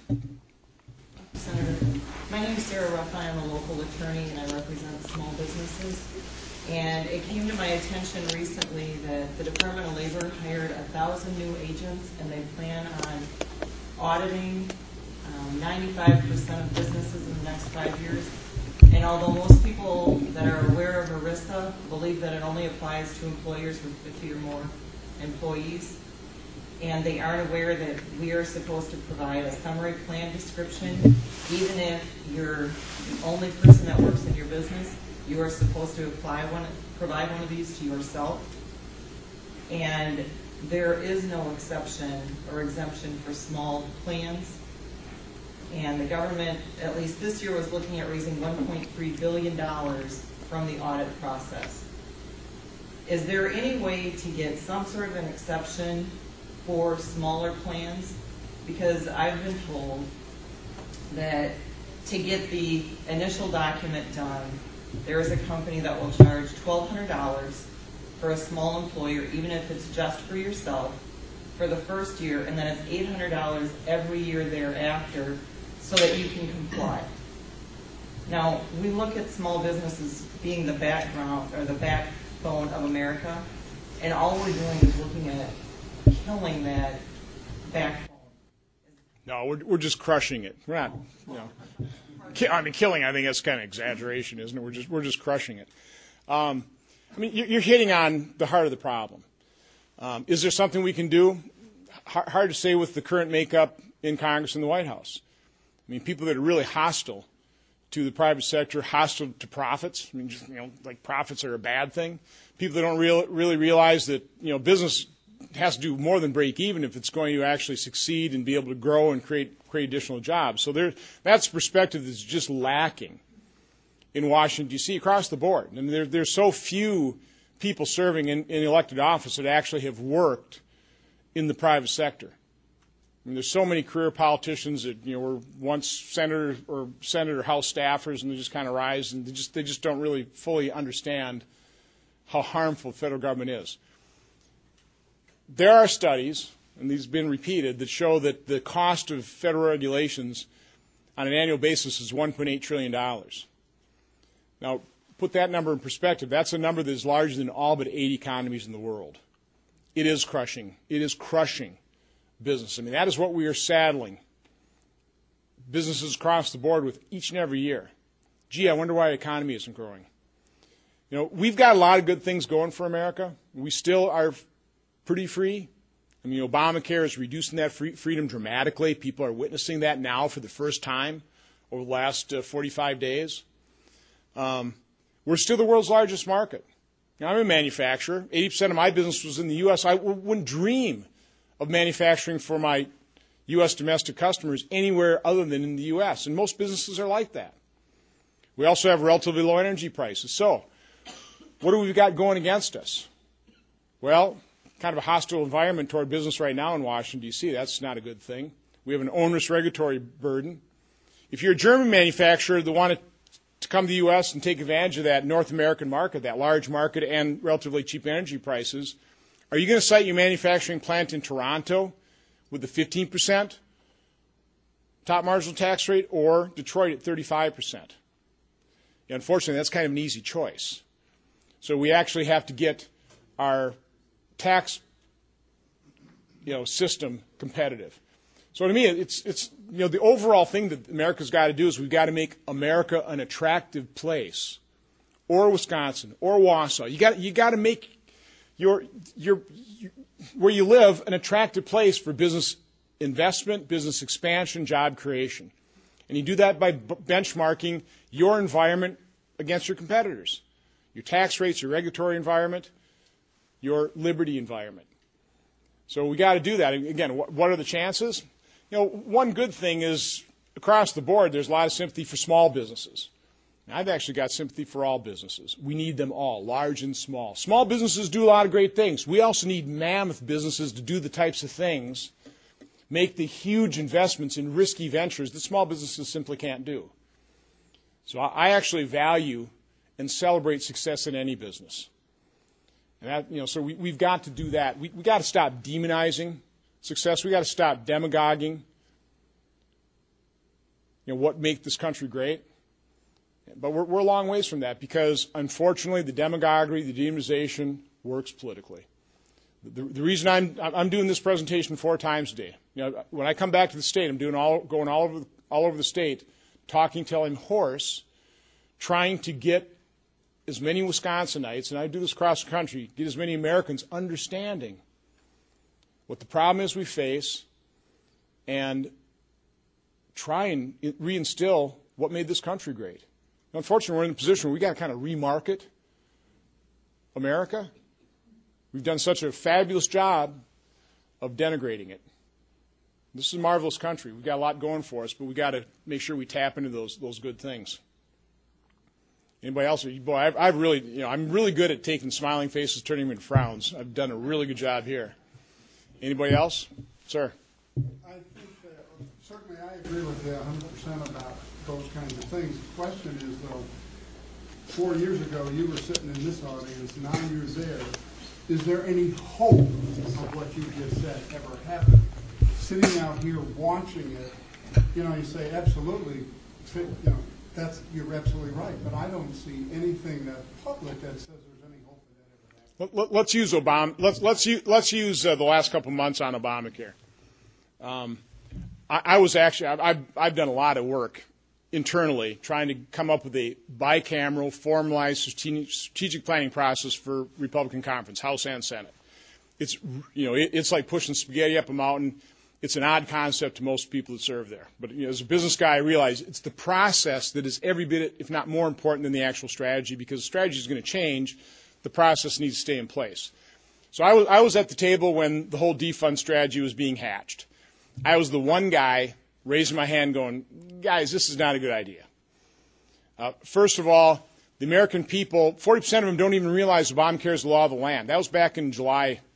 Senator, my name is Sarah Ruff. I am a local attorney, and I represent small businesses. And it came to my attention recently that the Department of Labor hired a thousand new agents, and they plan on auditing um, ninety-five percent of businesses in the next five years. And although most people that are aware of ERISA believe that it only applies to employers with fifty or more employees, and they aren't aware that we are supposed to provide a summary plan description, even if you're the only person that works in your business, you are supposed to apply one, provide one of these to yourself. And there is no exception or exemption for small plans. And the government, at least this year, was looking at raising one point three billion dollars from the audit process. Is there any way to get some sort of an exception for smaller plans? Because I've been told that to get the initial document done, there is a company that will charge twelve hundred dollars for a small employer, even if it's just for yourself, for the first year, and then it's eight hundred dollars every year thereafter so that you can comply. Now, we look at small businesses being the background or the backbone of America, and all we're doing is looking at killing that backbone. No, we're we're just crushing it. We're not, you know. Ki- I mean, killing. I think that's kind of exaggeration, isn't it? We're just we're just crushing it. Um, I mean, you're, you're hitting on the heart of the problem. Um, is there something we can do? H- hard to say with the current makeup in Congress and the White House. I mean, people that are really hostile to the private sector, hostile to profits. I mean, just, you know, like profits are a bad thing. People that don't real, really realize that, you know, business has to do more than break even if it's going to actually succeed and be able to grow and create create additional jobs. So there, that's a perspective that's just lacking in Washington, D C across the board. I mean, there, there's so few people serving in, in elected office that actually have worked in the private sector. I mean, there's so many career politicians that, you know, were once senator or senator House staffers, and they just kind of rise, and they just they just don't really fully understand how harmful federal government is. There are studies, and these have been repeated, that show that the cost of federal regulations on an annual basis is one point eight trillion dollars. Now, put that number in perspective. That's a number that is larger than all but eight economies in the world. It is crushing. It is crushing business. I mean, that is what we are saddling businesses across the board with each and every year. Gee, I wonder why the economy isn't growing. You know, we've got a lot of good things going for America. We still are pretty free. I mean, Obamacare is reducing that free freedom dramatically. People are witnessing that now for the first time over the last uh, forty-five days. Um, we're still the world's largest market. Now, I'm a manufacturer. eighty percent of my business was in the U S. I w- wouldn't dream of manufacturing for my U S domestic customers anywhere other than in the U S, and most businesses are like that. We also have relatively low energy prices. So, what do we got going against us? Well, kind of a hostile environment toward business right now in Washington, D C That's not a good thing. We have an onerous regulatory burden. If you're a German manufacturer that wanted to come to the U S and take advantage of that North American market, that large market and relatively cheap energy prices, are you going to site your manufacturing plant in Toronto with the fifteen percent top marginal tax rate, or Detroit at thirty-five percent? Unfortunately, that's kind of an easy choice. So we actually have to get our tax, you know, system competitive. So to me, it's it's you know the overall thing that America's got to do is we've got to make America an attractive place, or Wisconsin, or Wausau. You got you got to make your your you, where you live an attractive place for business investment, business expansion, job creation, and you do that by b- benchmarking your environment against your competitors, your tax rates, your regulatory environment, your liberty environment. So we got to do that. Again, what are the chances? You know, one good thing is across the board, there's a lot of sympathy for small businesses. I've actually got sympathy for all businesses. We need them all, large and small. Small businesses do a lot of great things. We also need mammoth businesses to do the types of things, make the huge investments in risky ventures that small businesses simply can't do. So I actually value and celebrate success in any business. And that, you know, so we, we've got to do that. We, we got to stop demonizing success. We got to stop demagoguing, you know, what make this country great. But we're, we're a long ways from that because, unfortunately, the demagoguery, the demonization works politically. The, the reason I'm I'm doing this presentation four times a day. You know, when I come back to the state, I'm doing all going all over the, all over the state, talking, telling hoarse, trying to get as many Wisconsinites, and I do this across the country, get as many Americans understanding what the problem is we face, and try and reinstill what made this country great. Unfortunately, we're in a position where we've got to kind of remarket America. We've done such a fabulous job of denigrating it. This is a marvelous country. We've got a lot going for us, but we've got to make sure we tap into those those good things. Anybody else? Boy, I've, I've really, you know, I'm really good at taking smiling faces, turning them into frowns. I've done a really good job here. Anybody else? Sir. I think that certainly I agree with you one hundred percent about those kinds of things. The question is, though, four years ago you were sitting in this audience, now you're there. Is there any hope of what you just said ever happening? Sitting out here watching it, you know, you say absolutely, you know, that's you're absolutely right. But I don't see anything that public that says there's any hope that that ever happens. Let's use Obama. Let's let's use, let's use uh, the last couple of months on Obamacare. Um, I, I was actually I've I've done a lot of work internally trying to come up with a bicameral, formalized strategic planning process for Republican conference, House and Senate. It's you know it, it's like pushing spaghetti up a mountain. It's an odd concept to most people that serve there. But you know, as a business guy, I realize it's the process that is every bit, if not more important than the actual strategy, because the strategy is going to change. The process needs to stay in place. So I was, I was at the table when the whole defund strategy was being hatched. I was the one guy raising my hand going, guys, this is not a good idea. Uh, first of all, the American people, forty percent of them don't even realize Obamacare is the law of the land. That was back in July,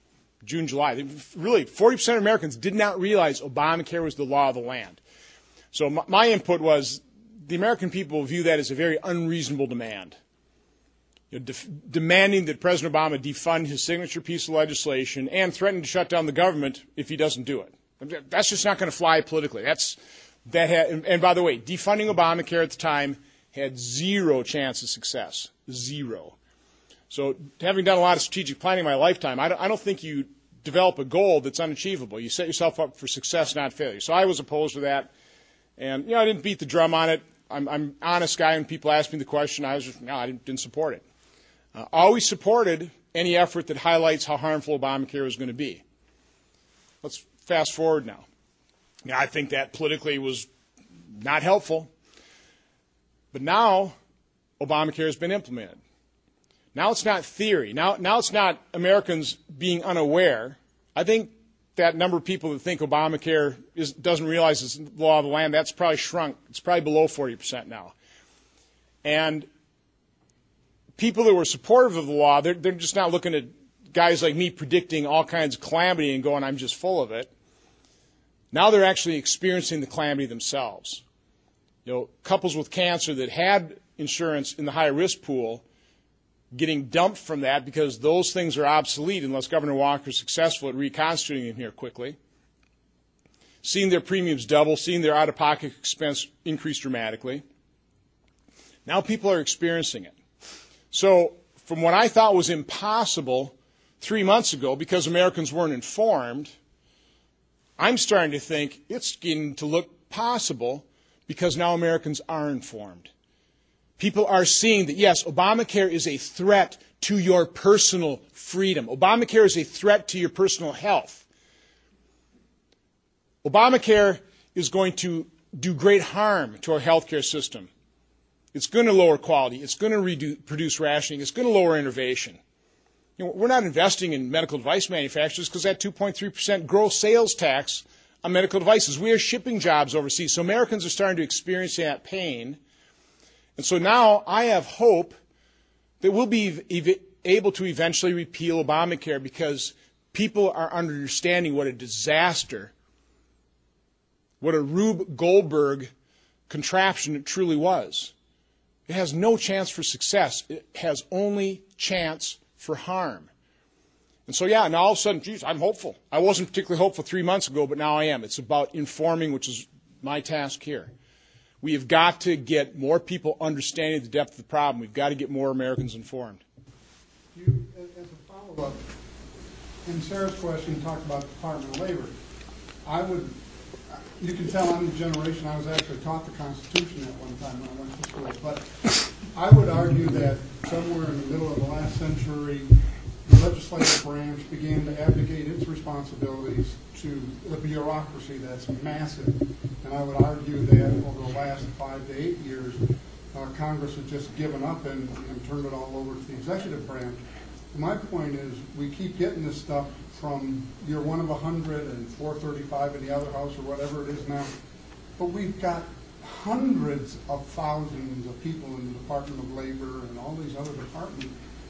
June, July. They, really, forty percent of Americans did not realize Obamacare was the law of the land. So my, my input was the American people view that as a very unreasonable demand. You know, def- demanding that President Obama defund his signature piece of legislation and threatening to shut down the government if he doesn't do it. That's just not going to fly politically. That's, that had, and, and by the way, defunding Obamacare at the time had zero chance of success. Zero. So having done a lot of strategic planning in my lifetime, I don't, I don't think you develop a goal that's unachievable. You set yourself up for success, not failure. So I was opposed to that. And, you know, I didn't beat the drum on it. I'm, I'm an honest guy. When people ask me the question, I was just, no, I didn't, didn't support it. Uh, always supported any effort that highlights how harmful Obamacare is going to be. Let's fast forward now. Now, I think that politically was not helpful. But now Obamacare has been implemented. Now it's not theory. Now, now it's not Americans being unaware. I think that number of people that think Obamacare is, doesn't realize it's the law of the land, that's probably shrunk. It's probably below forty percent now. And people that were supportive of the law, they're, they're just not looking at guys like me predicting all kinds of calamity and going, I'm just full of it. Now they're actually experiencing the calamity themselves. You know, couples with cancer that had insurance in the high-risk pool getting dumped from that because those things are obsolete unless Governor Walker is successful at reconstituting them here quickly. Seeing their premiums double, seeing their out-of-pocket expense increase dramatically. Now people are experiencing it. So from what I thought was impossible three months ago because Americans weren't informed, I'm starting to think it's getting to look possible because now Americans are informed. People are seeing that, yes, Obamacare is a threat to your personal freedom. Obamacare is a threat to your personal health. Obamacare is going to do great harm to our healthcare system. It's going to lower quality. It's going to redu- produce rationing. It's going to lower innovation. You know, we're not investing in medical device manufacturers because that two point three percent gross sales tax on medical devices. We are shipping jobs overseas. So Americans are starting to experience that pain. And so now I have hope that we'll be ev- able to eventually repeal Obamacare because people are understanding what a disaster, what a Rube Goldberg contraption it truly was. It has no chance for success. It has only chance for harm. And so, yeah, now all of a sudden, geez, I'm hopeful. I wasn't particularly hopeful three months ago, but now I am. It's about informing, which is my task here. We have got to get more people understanding the depth of the problem. We've got to get more Americans informed. You, as a follow-up, in Sarah's question, you talked about the Department of Labor. I would, you can tell I'm the generation, I was actually taught the Constitution at one time when I went to school, but I would argue that somewhere in the middle of the last century, the legislative branch began to abdicate its responsibilities to the bureaucracy that's massive. And I would argue that over the last five to eight years, uh, Congress has just given up and, and turned it all over to the executive branch. And my point is, we keep getting this stuff from year one of one hundred and four thirty-five in the other house or whatever it is now. But we've got hundreds of thousands of people in the Department of Labor and all these other departments.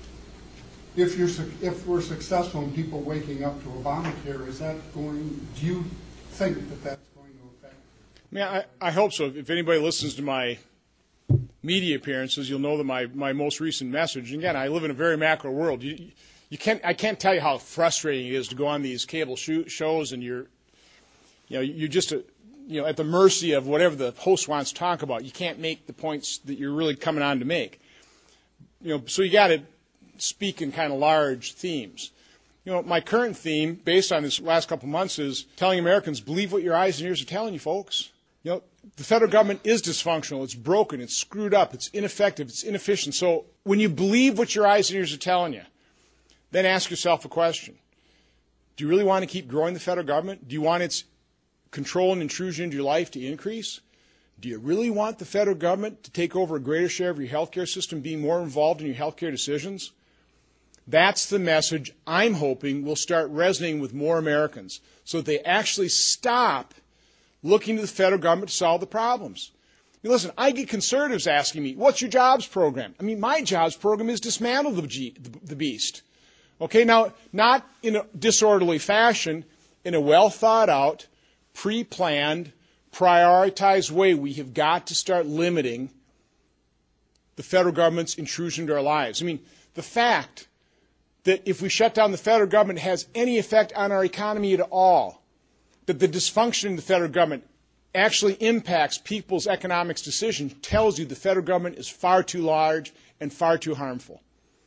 If you're if we're successful in people waking up to Obamacare, is that going? Do you think that that's going to affect? I mean, I, I hope so. If anybody listens to my media appearances, you'll know that my, my most recent message. And again, I live in a very macro world. You, you can't I can't tell you how frustrating it is to go on these cable show, shows and you're you know you're just a, you know at the mercy of whatever the host wants to talk about. You can't make the points that you're really coming on to make. You know, so you got to speak in kind of large themes. You know, my current theme, based on this last couple of months, is telling Americans, believe what your eyes and ears are telling you, folks. You know, the federal government is dysfunctional. It's broken. It's screwed up. It's ineffective. It's inefficient. So when you believe what your eyes and ears are telling you, then ask yourself a question. Do you really want to keep growing the federal government? Do you want its control and intrusion into your life to increase? Do you really want the federal government to take over a greater share of your healthcare system, being more involved in your healthcare decisions? That's the message I'm hoping will start resonating with more Americans so that they actually stop looking to the federal government to solve the problems. I mean, listen, I get conservatives asking me, what's your jobs program? I mean, my jobs program is dismantle the, G, the, the beast. Okay, now, not in a disorderly fashion, in a well thought out, pre-planned, prioritized way. We have got to start limiting the federal government's intrusion into our lives. I mean, the fact that if we shut down the federal government has any effect on our economy at all, that the dysfunction in the federal government actually impacts people's economic decisions, tells you the federal government is far too large and far too harmful.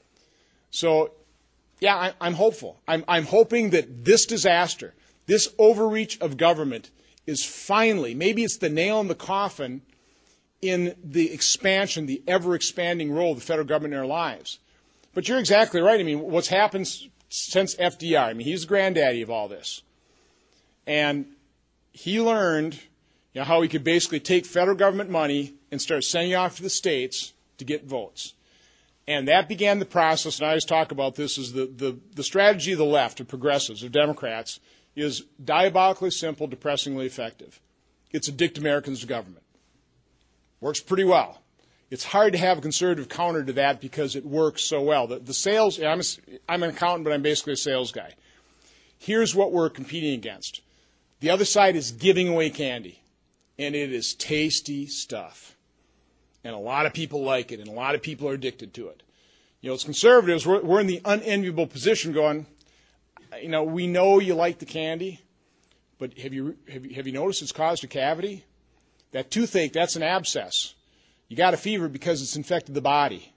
So, yeah, I, I'm hopeful. I'm, I'm hoping that this disaster, this overreach of government, is finally, maybe it's the nail in the coffin in the expansion, the ever-expanding role of the federal government in our lives. But you're exactly right. I mean, what's happened since F D R, I mean, he's the granddaddy of all this. And he learned, you know, how he could basically take federal government money and start sending it off to the states to get votes. And that began the process, and I always talk about this, is the, the, the strategy of the left, of progressives, of Democrats, is diabolically simple, depressingly effective. It's addict Americans to government. Works pretty well. It's hard to have a conservative counter to that because it works so well. The, the sales, I'm, a, I'm an accountant, but I'm basically a sales guy. Here's what we're competing against. The other side is giving away candy, and it is tasty stuff. And a lot of people like it, and a lot of people are addicted to it. You know, as conservatives, we're, we're in the unenviable position going, you know, we know you like the candy, but have you, have you, have you noticed it's caused a cavity? That toothache, that's an abscess. You got a fever because it's infected the body.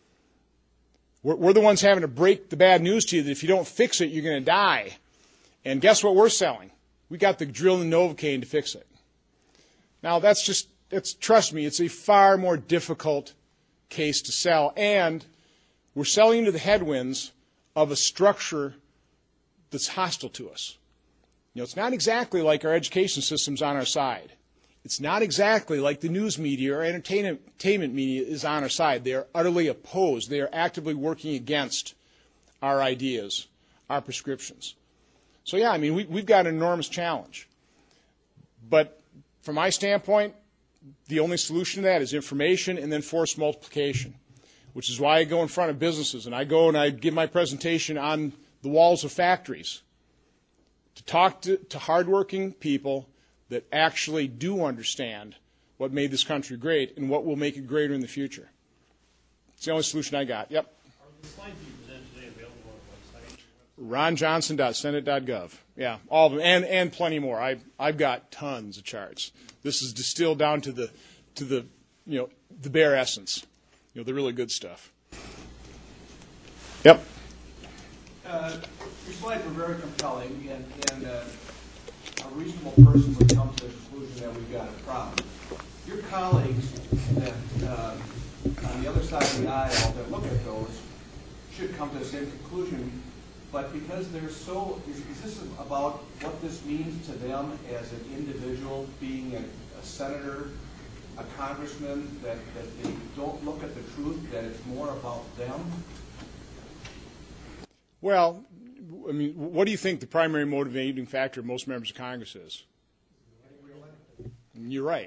We're, we're the ones having to break the bad news to you that if you don't fix it, you're going to die. And guess what we're selling? We got the Drill Novocaine to fix it. Now, that's just, it's, trust me, it's a far more difficult case to sell. And we're selling into the headwinds of a structure that's hostile to us. You know, it's not exactly like our education system's on our side. It's not exactly like the news media or entertainment, entertainment media is on our side. They are utterly opposed. They are actively working against our ideas, our prescriptions. So, yeah, I mean, we, we've got an enormous challenge. But from my standpoint, the only solution to that is information and then force multiplication, which is why I go in front of businesses and I go and I give my presentation on the walls of factories to talk to, to hardworking people that actually do understand what made this country great and what will make it greater in the future. It's the only solution I got. Yep. Are the slides you presented today available on our website? ron johnson dot senate dot gov. Yeah, all of them, and, and plenty more. I, I've got tons of charts. This is distilled down to the, to the, you know, the bare essence, you know, the really good stuff. Yep. Uh, your slides were very compelling, and, and uh, a reasonable person would come to the conclusion that we've got a problem. Your colleagues that uh, on the other side of the aisle that look at those should come to the same conclusion, but because they're so, is, is this about what this means to them as an individual, being a, a senator, a congressman, that, that they don't look at the truth, that it's more about them? Well, I mean, what do you think the primary motivating factor of most members of Congress is? You're right.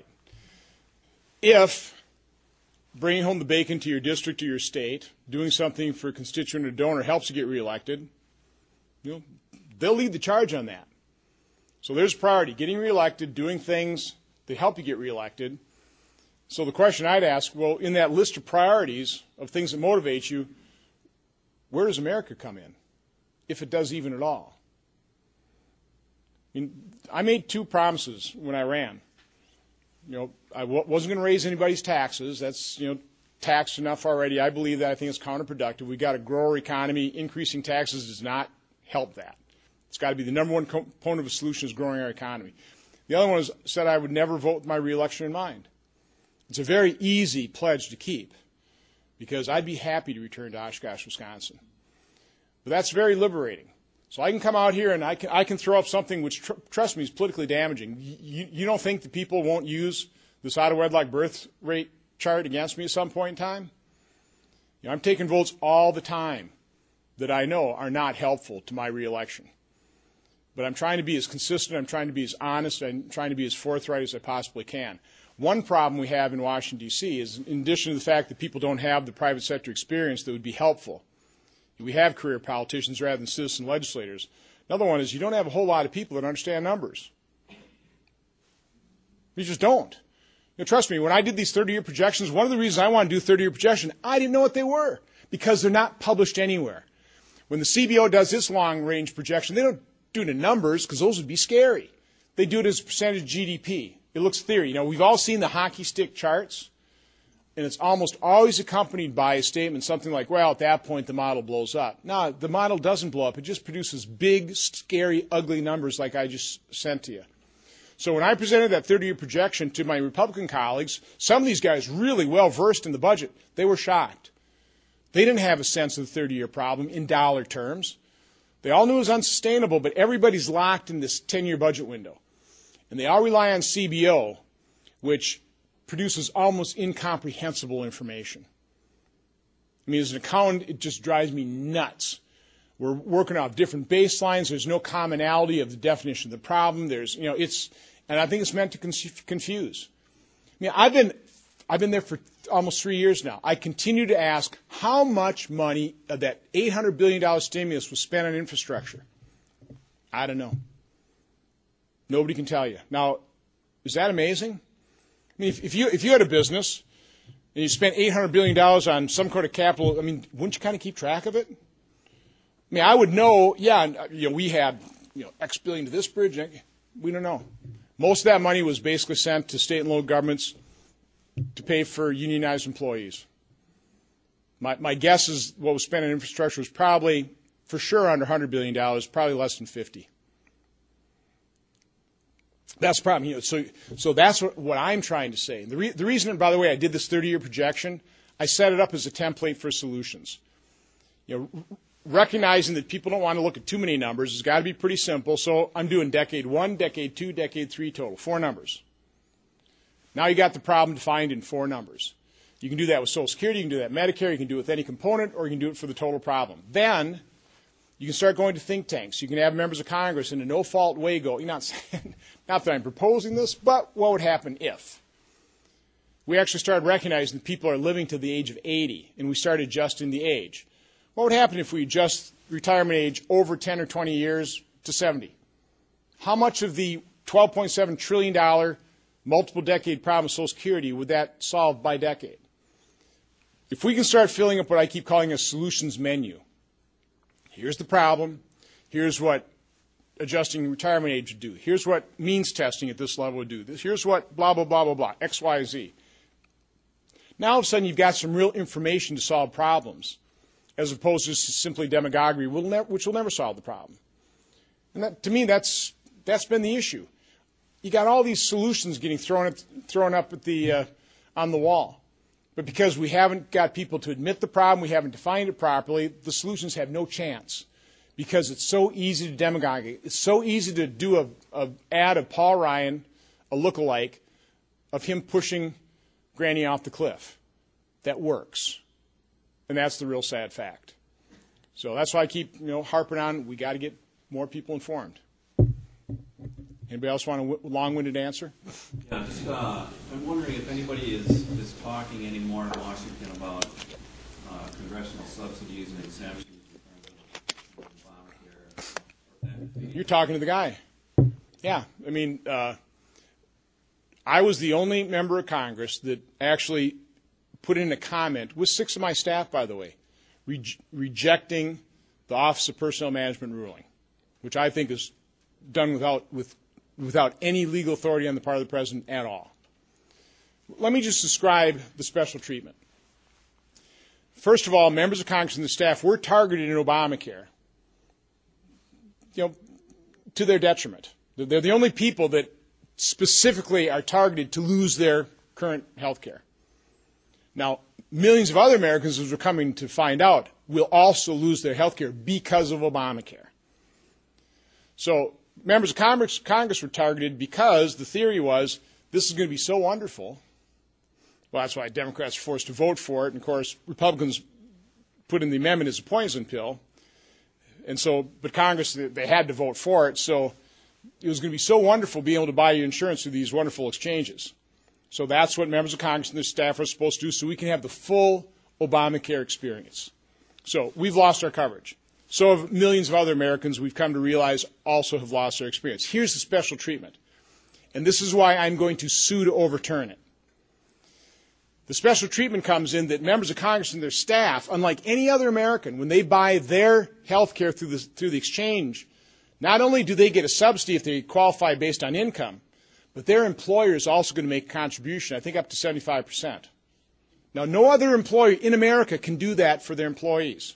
If bringing home the bacon to your district or your state, doing something for a constituent or donor helps you get reelected, you know, they'll lead the charge on that. So there's priority, getting reelected, doing things that help you get reelected. So the question I'd ask, well, in that list of priorities of things that motivate you, where does America come in, if it does even at all? I mean, I made two promises when I ran. You know, I w- wasn't going to raise anybody's taxes. That's, you know, taxed enough already. I believe that. I think it's counterproductive. We've got to grow our economy. Increasing taxes does not help that. It's got to be the number one component of a solution is growing our economy. The other one was said I would never vote with my reelection in mind. It's a very easy pledge to keep because I'd be happy to return to Oshkosh, Wisconsin. But that's very liberating. So I can come out here and I can, I can throw up something which, tr- trust me, is politically damaging. You, you don't think that people won't use this out-of-wedlock birth rate chart against me at some point in time? You know, I'm taking votes all the time that I know are not helpful to my reelection. But I'm trying to be as consistent, I'm trying to be as honest, I'm trying to be as forthright as I possibly can. One problem we have in Washington, D C is in addition to the fact that people don't have the private sector experience that would be helpful We have career politicians rather than citizen legislators. Another one is you don't have a whole lot of people that understand numbers. You just don't. You know, trust me, when I did these thirty-year projections, one of the reasons I wanted to do thirty-year projection, I didn't know what they were because they're not published anywhere. When the C B O does its long-range projection, they don't do it in numbers because those would be scary. They do it as a percentage of G D P. It looks theory. You know, we've all seen the hockey stick charts, and it's almost always accompanied by a statement, something like, well, at that point the model blows up. No, the model doesn't blow up. It just produces big, scary, ugly numbers like I just sent to you. So when I presented that thirty-year projection to my Republican colleagues, some of these guys really well versed in the budget, they were shocked. They didn't have a sense of the thirty-year problem in dollar terms. They all knew it was unsustainable, but everybody's locked in this ten-year budget window. And they all rely on C B O, which produces almost incomprehensible information. I mean, as an accountant, it just drives me nuts. We're working off different baselines. There's no commonality of the definition of the problem. There's, you know, it's, and I think it's meant to confuse. I mean, I've been, I've been there for almost three years now. I continue to ask how much money of that eight hundred billion dollars stimulus was spent on infrastructure. I don't know. Nobody can tell you. Now, is that amazing? I mean, if, if you if you had a business and you spent eight hundred billion dollars on some kind of capital, I mean, wouldn't you kind of keep track of it? I mean, I would know, yeah, you know, we had, you know, X billion to this bridge. We don't know. Most of that money was basically sent to state and local governments to pay for unionized employees. My, my guess is what was spent on infrastructure was probably, for sure, under one hundred billion dollars, probably less than fifty. That's the problem. You know, so, so that's what, what I'm trying to say. The, re, the reason, by the way, I did this thirty-year projection, I set it up as a template for solutions. You know, recognizing that people don't want to look at too many numbers, it's got to be pretty simple. So I'm doing decade one, decade two, decade three total, four numbers. Now you got the problem defined in four numbers. You can do that with Social Security, you can do that with Medicare, you can do it with any component, or you can do it for the total problem. Then you can start going to think tanks. You can have members of Congress in a no-fault way go, you're not saying, not that I'm proposing this, but what would happen if? We actually started recognizing that people are living to the age of eighty, and we started adjusting the age. What would happen if we adjust retirement age over ten or twenty years to seventy? How much of the twelve point seven trillion dollars multiple decade problem of Social Security would that solve by decade? If we can start filling up what I keep calling a solutions menu, here's the problem, here's what adjusting retirement age would do, here's what means testing at this level would do, here's what blah, blah, blah, blah, blah, X, Y, Z. Now all of a sudden you've got some real information to solve problems, as opposed to simply demagoguery, which will never solve the problem. And that, to me, that's, that's been the issue. You got all these solutions getting thrown, at, thrown up at the, uh, on the wall. But because we haven't got people to admit the problem, we haven't defined it properly, the solutions have no chance. Because it's so easy to demagogue. It's so easy to do a, a ad of Paul Ryan, a lookalike, of him pushing Granny off the cliff. That works. And that's the real sad fact. So that's why I keep, you know, harping on, we got to get more people informed. Anybody else want a w- long-winded answer? Yeah, just, uh, I'm wondering if anybody is, is talking anymore in Washington about uh, congressional subsidies and exemptions in terms of Obamacare. You're talking to the guy. Yeah, I mean, uh, I was the only member of Congress that actually put in a comment, with six of my staff, by the way, re- rejecting the Office of Personnel Management ruling, which I think is done without, with, without any legal authority on the part of the President at all. Let me just describe the special treatment. First of all, members of Congress and the staff were targeted in Obamacare, you know, to their detriment. They're the only people that specifically are targeted to lose their current health care. Now, millions of other Americans, as we're coming to find out, will also lose their health care because of Obamacare. So members of Congress, Congress were targeted because the theory was this is going to be so wonderful. Well, that's why Democrats were forced to vote for it. And, of course, Republicans put in the amendment as a poison pill. And so, but Congress, they had to vote for it. So it was going to be so wonderful being able to buy your insurance through these wonderful exchanges. So that's what members of Congress and their staff are supposed to do so we can have the full Obamacare experience. So we've lost our coverage. So have millions of other Americans we've come to realize also have lost their experience. Here's the special treatment. And this is why I'm going to sue to overturn it. The special treatment comes in that members of Congress and their staff, unlike any other American, when they buy their health care through the, through the exchange, not only do they get a subsidy if they qualify based on income, but their employer is also going to make a contribution, I think up to seventy-five percent. Now, no other employer in America can do that for their employees,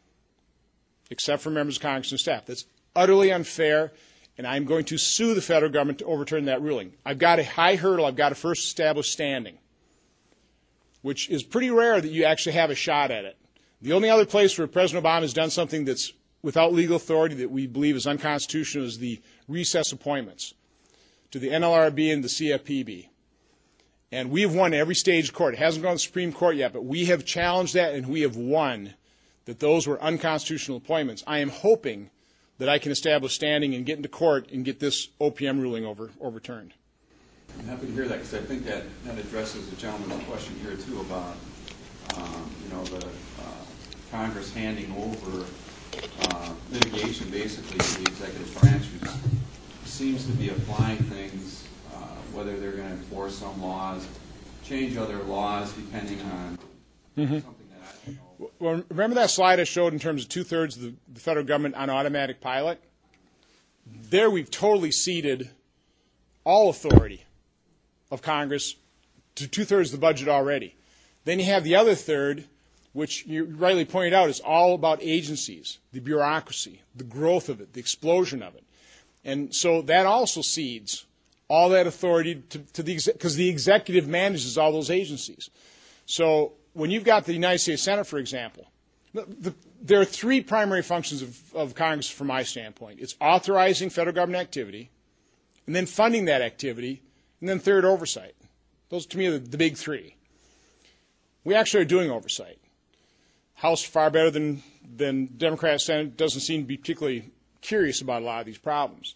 except for members of Congress and staff. That's utterly unfair, and I'm going to sue the federal government to overturn that ruling. I've got a high hurdle. I've got to first establish standing, which is pretty rare that you actually have a shot at it. The only other place where President Obama has done something that's without legal authority that we believe is unconstitutional is the recess appointments to the N L R B and the C F P B. And we have won every stage of court. It hasn't gone to the Supreme Court yet, but we have challenged that and we have won that those were unconstitutional appointments. I am hoping that I can establish standing and get into court and get this O P M ruling over, overturned. I'm happy to hear that because I think that, that addresses the gentleman's question here too about um, you know the uh, Congress handing over uh, litigation basically to the executive branch, who seems to be applying things, uh, whether they're going to enforce some laws, change other laws depending on mm-hmm. something that I don't know. Well, remember that slide I showed in terms of two-thirds of the, the federal government on automatic pilot? There we've totally ceded all authority of Congress to two-thirds of the budget already. Then you have the other third, which you rightly pointed out is all about agencies, the bureaucracy, the growth of it, the explosion of it. And so that also cedes all that authority to, to the because the executive manages all those agencies. So when you've got the United States Senate, for example, the, the, there are three primary functions of, of Congress from my standpoint. It's authorizing federal government activity, and then funding that activity, and then third, oversight. Those, to me, are the, the big three. We actually are doing oversight. House far better than, than Democrat Senate doesn't seem to be particularly curious about a lot of these problems.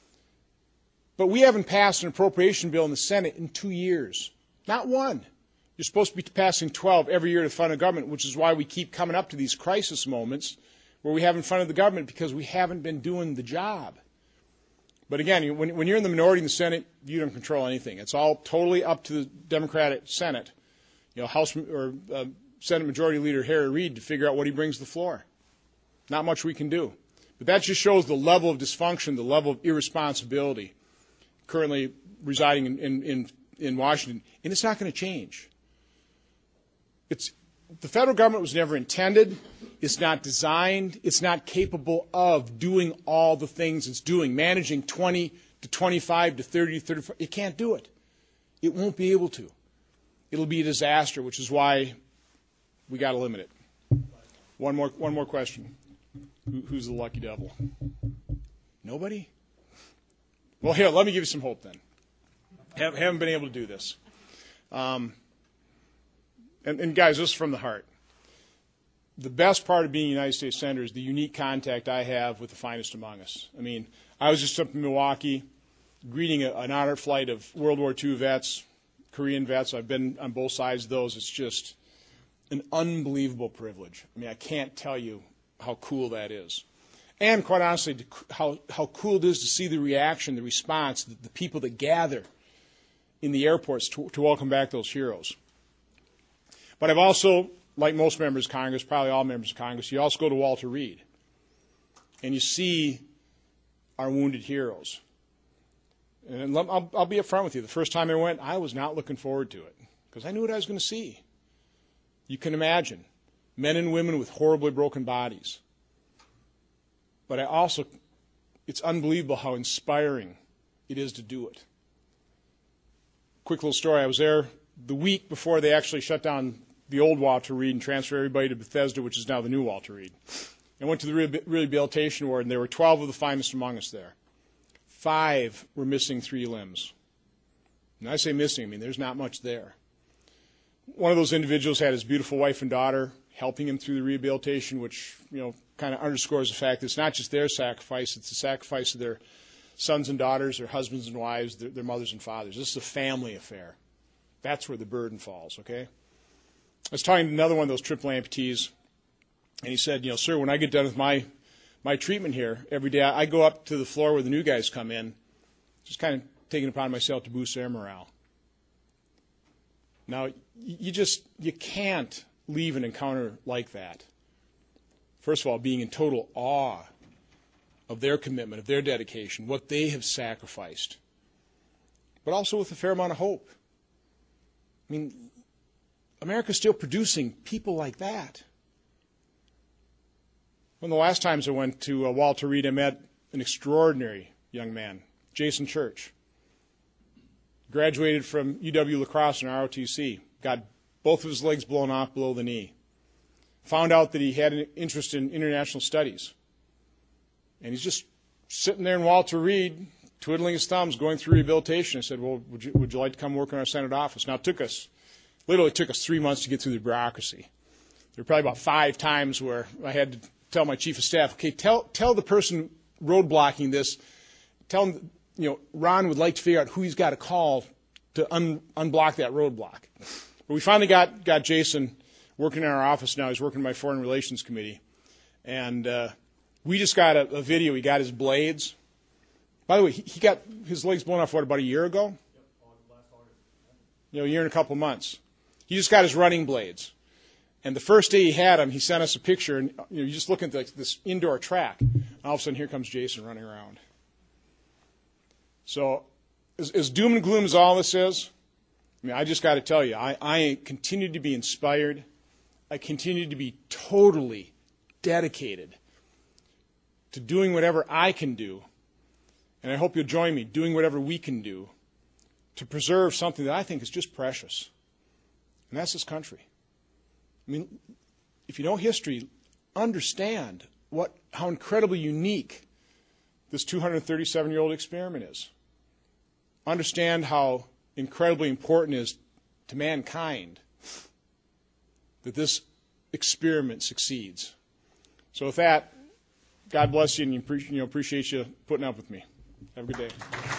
But we haven't passed an appropriation bill in the Senate in two years. Not one. You're supposed to be passing twelve every year to fund the government, which is why we keep coming up to these crisis moments where we haven't funded the government because we haven't been doing the job. But again, when, when you're in the minority in the Senate, you don't control anything. It's all totally up to the Democratic Senate, you know, House or uh, Senate Majority Leader Harry Reid to figure out what he brings to the floor. Not much we can do. But that just shows the level of dysfunction, the level of irresponsibility currently residing in, in, in, in Washington. And it's not going to change. It's, the federal government was never intended. It's not designed. It's not capable of doing all the things it's doing, managing twenty to twenty-five to thirty to thirty-five. It can't do it. It won't be able to. It'll be a disaster, which is why we got to limit it. One more, one more question. Who, who's the lucky devil? Nobody? Well, here, let me give you some hope then. Have, haven't been able to do this. Um, and, and guys, this is from the heart. The best part of being a United States Senator is the unique contact I have with the finest among us. I mean, I was just up in Milwaukee greeting a, an honor flight of World War Two vets, Korean vets. I've been on both sides of those. It's just an unbelievable privilege. I mean, I can't tell you how cool that is. And quite honestly, how, how cool it is to see the reaction, the response, the, the people that gather in the airports to, to welcome back those heroes. But I've also, like most members of Congress, probably all members of Congress, you also go to Walter Reed. And you see our wounded heroes. And I'll, I'll be upfront with you. The first time I went, I was not looking forward to it because I knew what I was going to see. You can imagine men and women with horribly broken bodies. But I also, it's unbelievable how inspiring it is to do it. Quick little story. I was there the week before they actually shut down the old Walter Reed and transferred everybody to Bethesda, which is now the new Walter Reed. I went to the rehabilitation ward, and there were twelve of the finest among us there. Five were missing three limbs. And I say missing, I mean there's not much there. One of those individuals had his beautiful wife and daughter helping him through the rehabilitation, which, you know, kind of underscores the fact that it's not just their sacrifice, it's the sacrifice of their sons and daughters, their husbands and wives, their, their mothers and fathers. This is a family affair. That's where the burden falls, okay? I was talking to another one of those triple amputees, And he said, you know, sir, when I get done with my my treatment here every day, I go up to the floor where the new guys come in, just kind of taking it upon myself to boost their morale. Now, you just, you can't leave an encounter like that. First of all, being in total awe of their commitment, of their dedication, what they have sacrificed, but also with a fair amount of hope. I mean, America's still producing people like that. One of the last times I went to uh, Walter Reed, I met an extraordinary young man, Jason Church. Graduated from U W-La Crosse and R O T C. Got both of his legs blown off below the knee. Found out that he had an interest in international studies. And he's just sitting there in Walter Reed, twiddling his thumbs, going through rehabilitation. I said, well, would you, would you like to come work in our Senate office? Now, it took us, literally took us three months to get through the bureaucracy. There were probably about five times where I had to tell my chief of staff, okay, tell tell the person roadblocking this, tell him, you know, Ron would like to figure out who he's got to call to un, unblock that roadblock. But we finally got, got Jason working in our office now. He's working in my Foreign Relations Committee. And uh, we just got a, a video. He got his blades. By the way, he, he got his legs blown off, what, about a year ago? You know, a year and a couple months. He just got his running blades. And the first day he had them, he sent us a picture. And you know, you just look at the, this indoor track. And all of a sudden, here comes Jason running around. So, as, as doom and gloom as all this is, I mean, I just got to tell you, I, I continue to be inspired. I continue to be totally dedicated to doing whatever I can do, and I hope you'll join me, doing whatever we can do to preserve something that I think is just precious, and that's this country. I mean, if you know history, understand what how incredibly unique this two hundred thirty-seven-year-old experiment is. Understand how incredibly important it is to mankind that this experiment succeeds. So with that, God bless you, and you know, appreciate you putting up with me. Have a good day.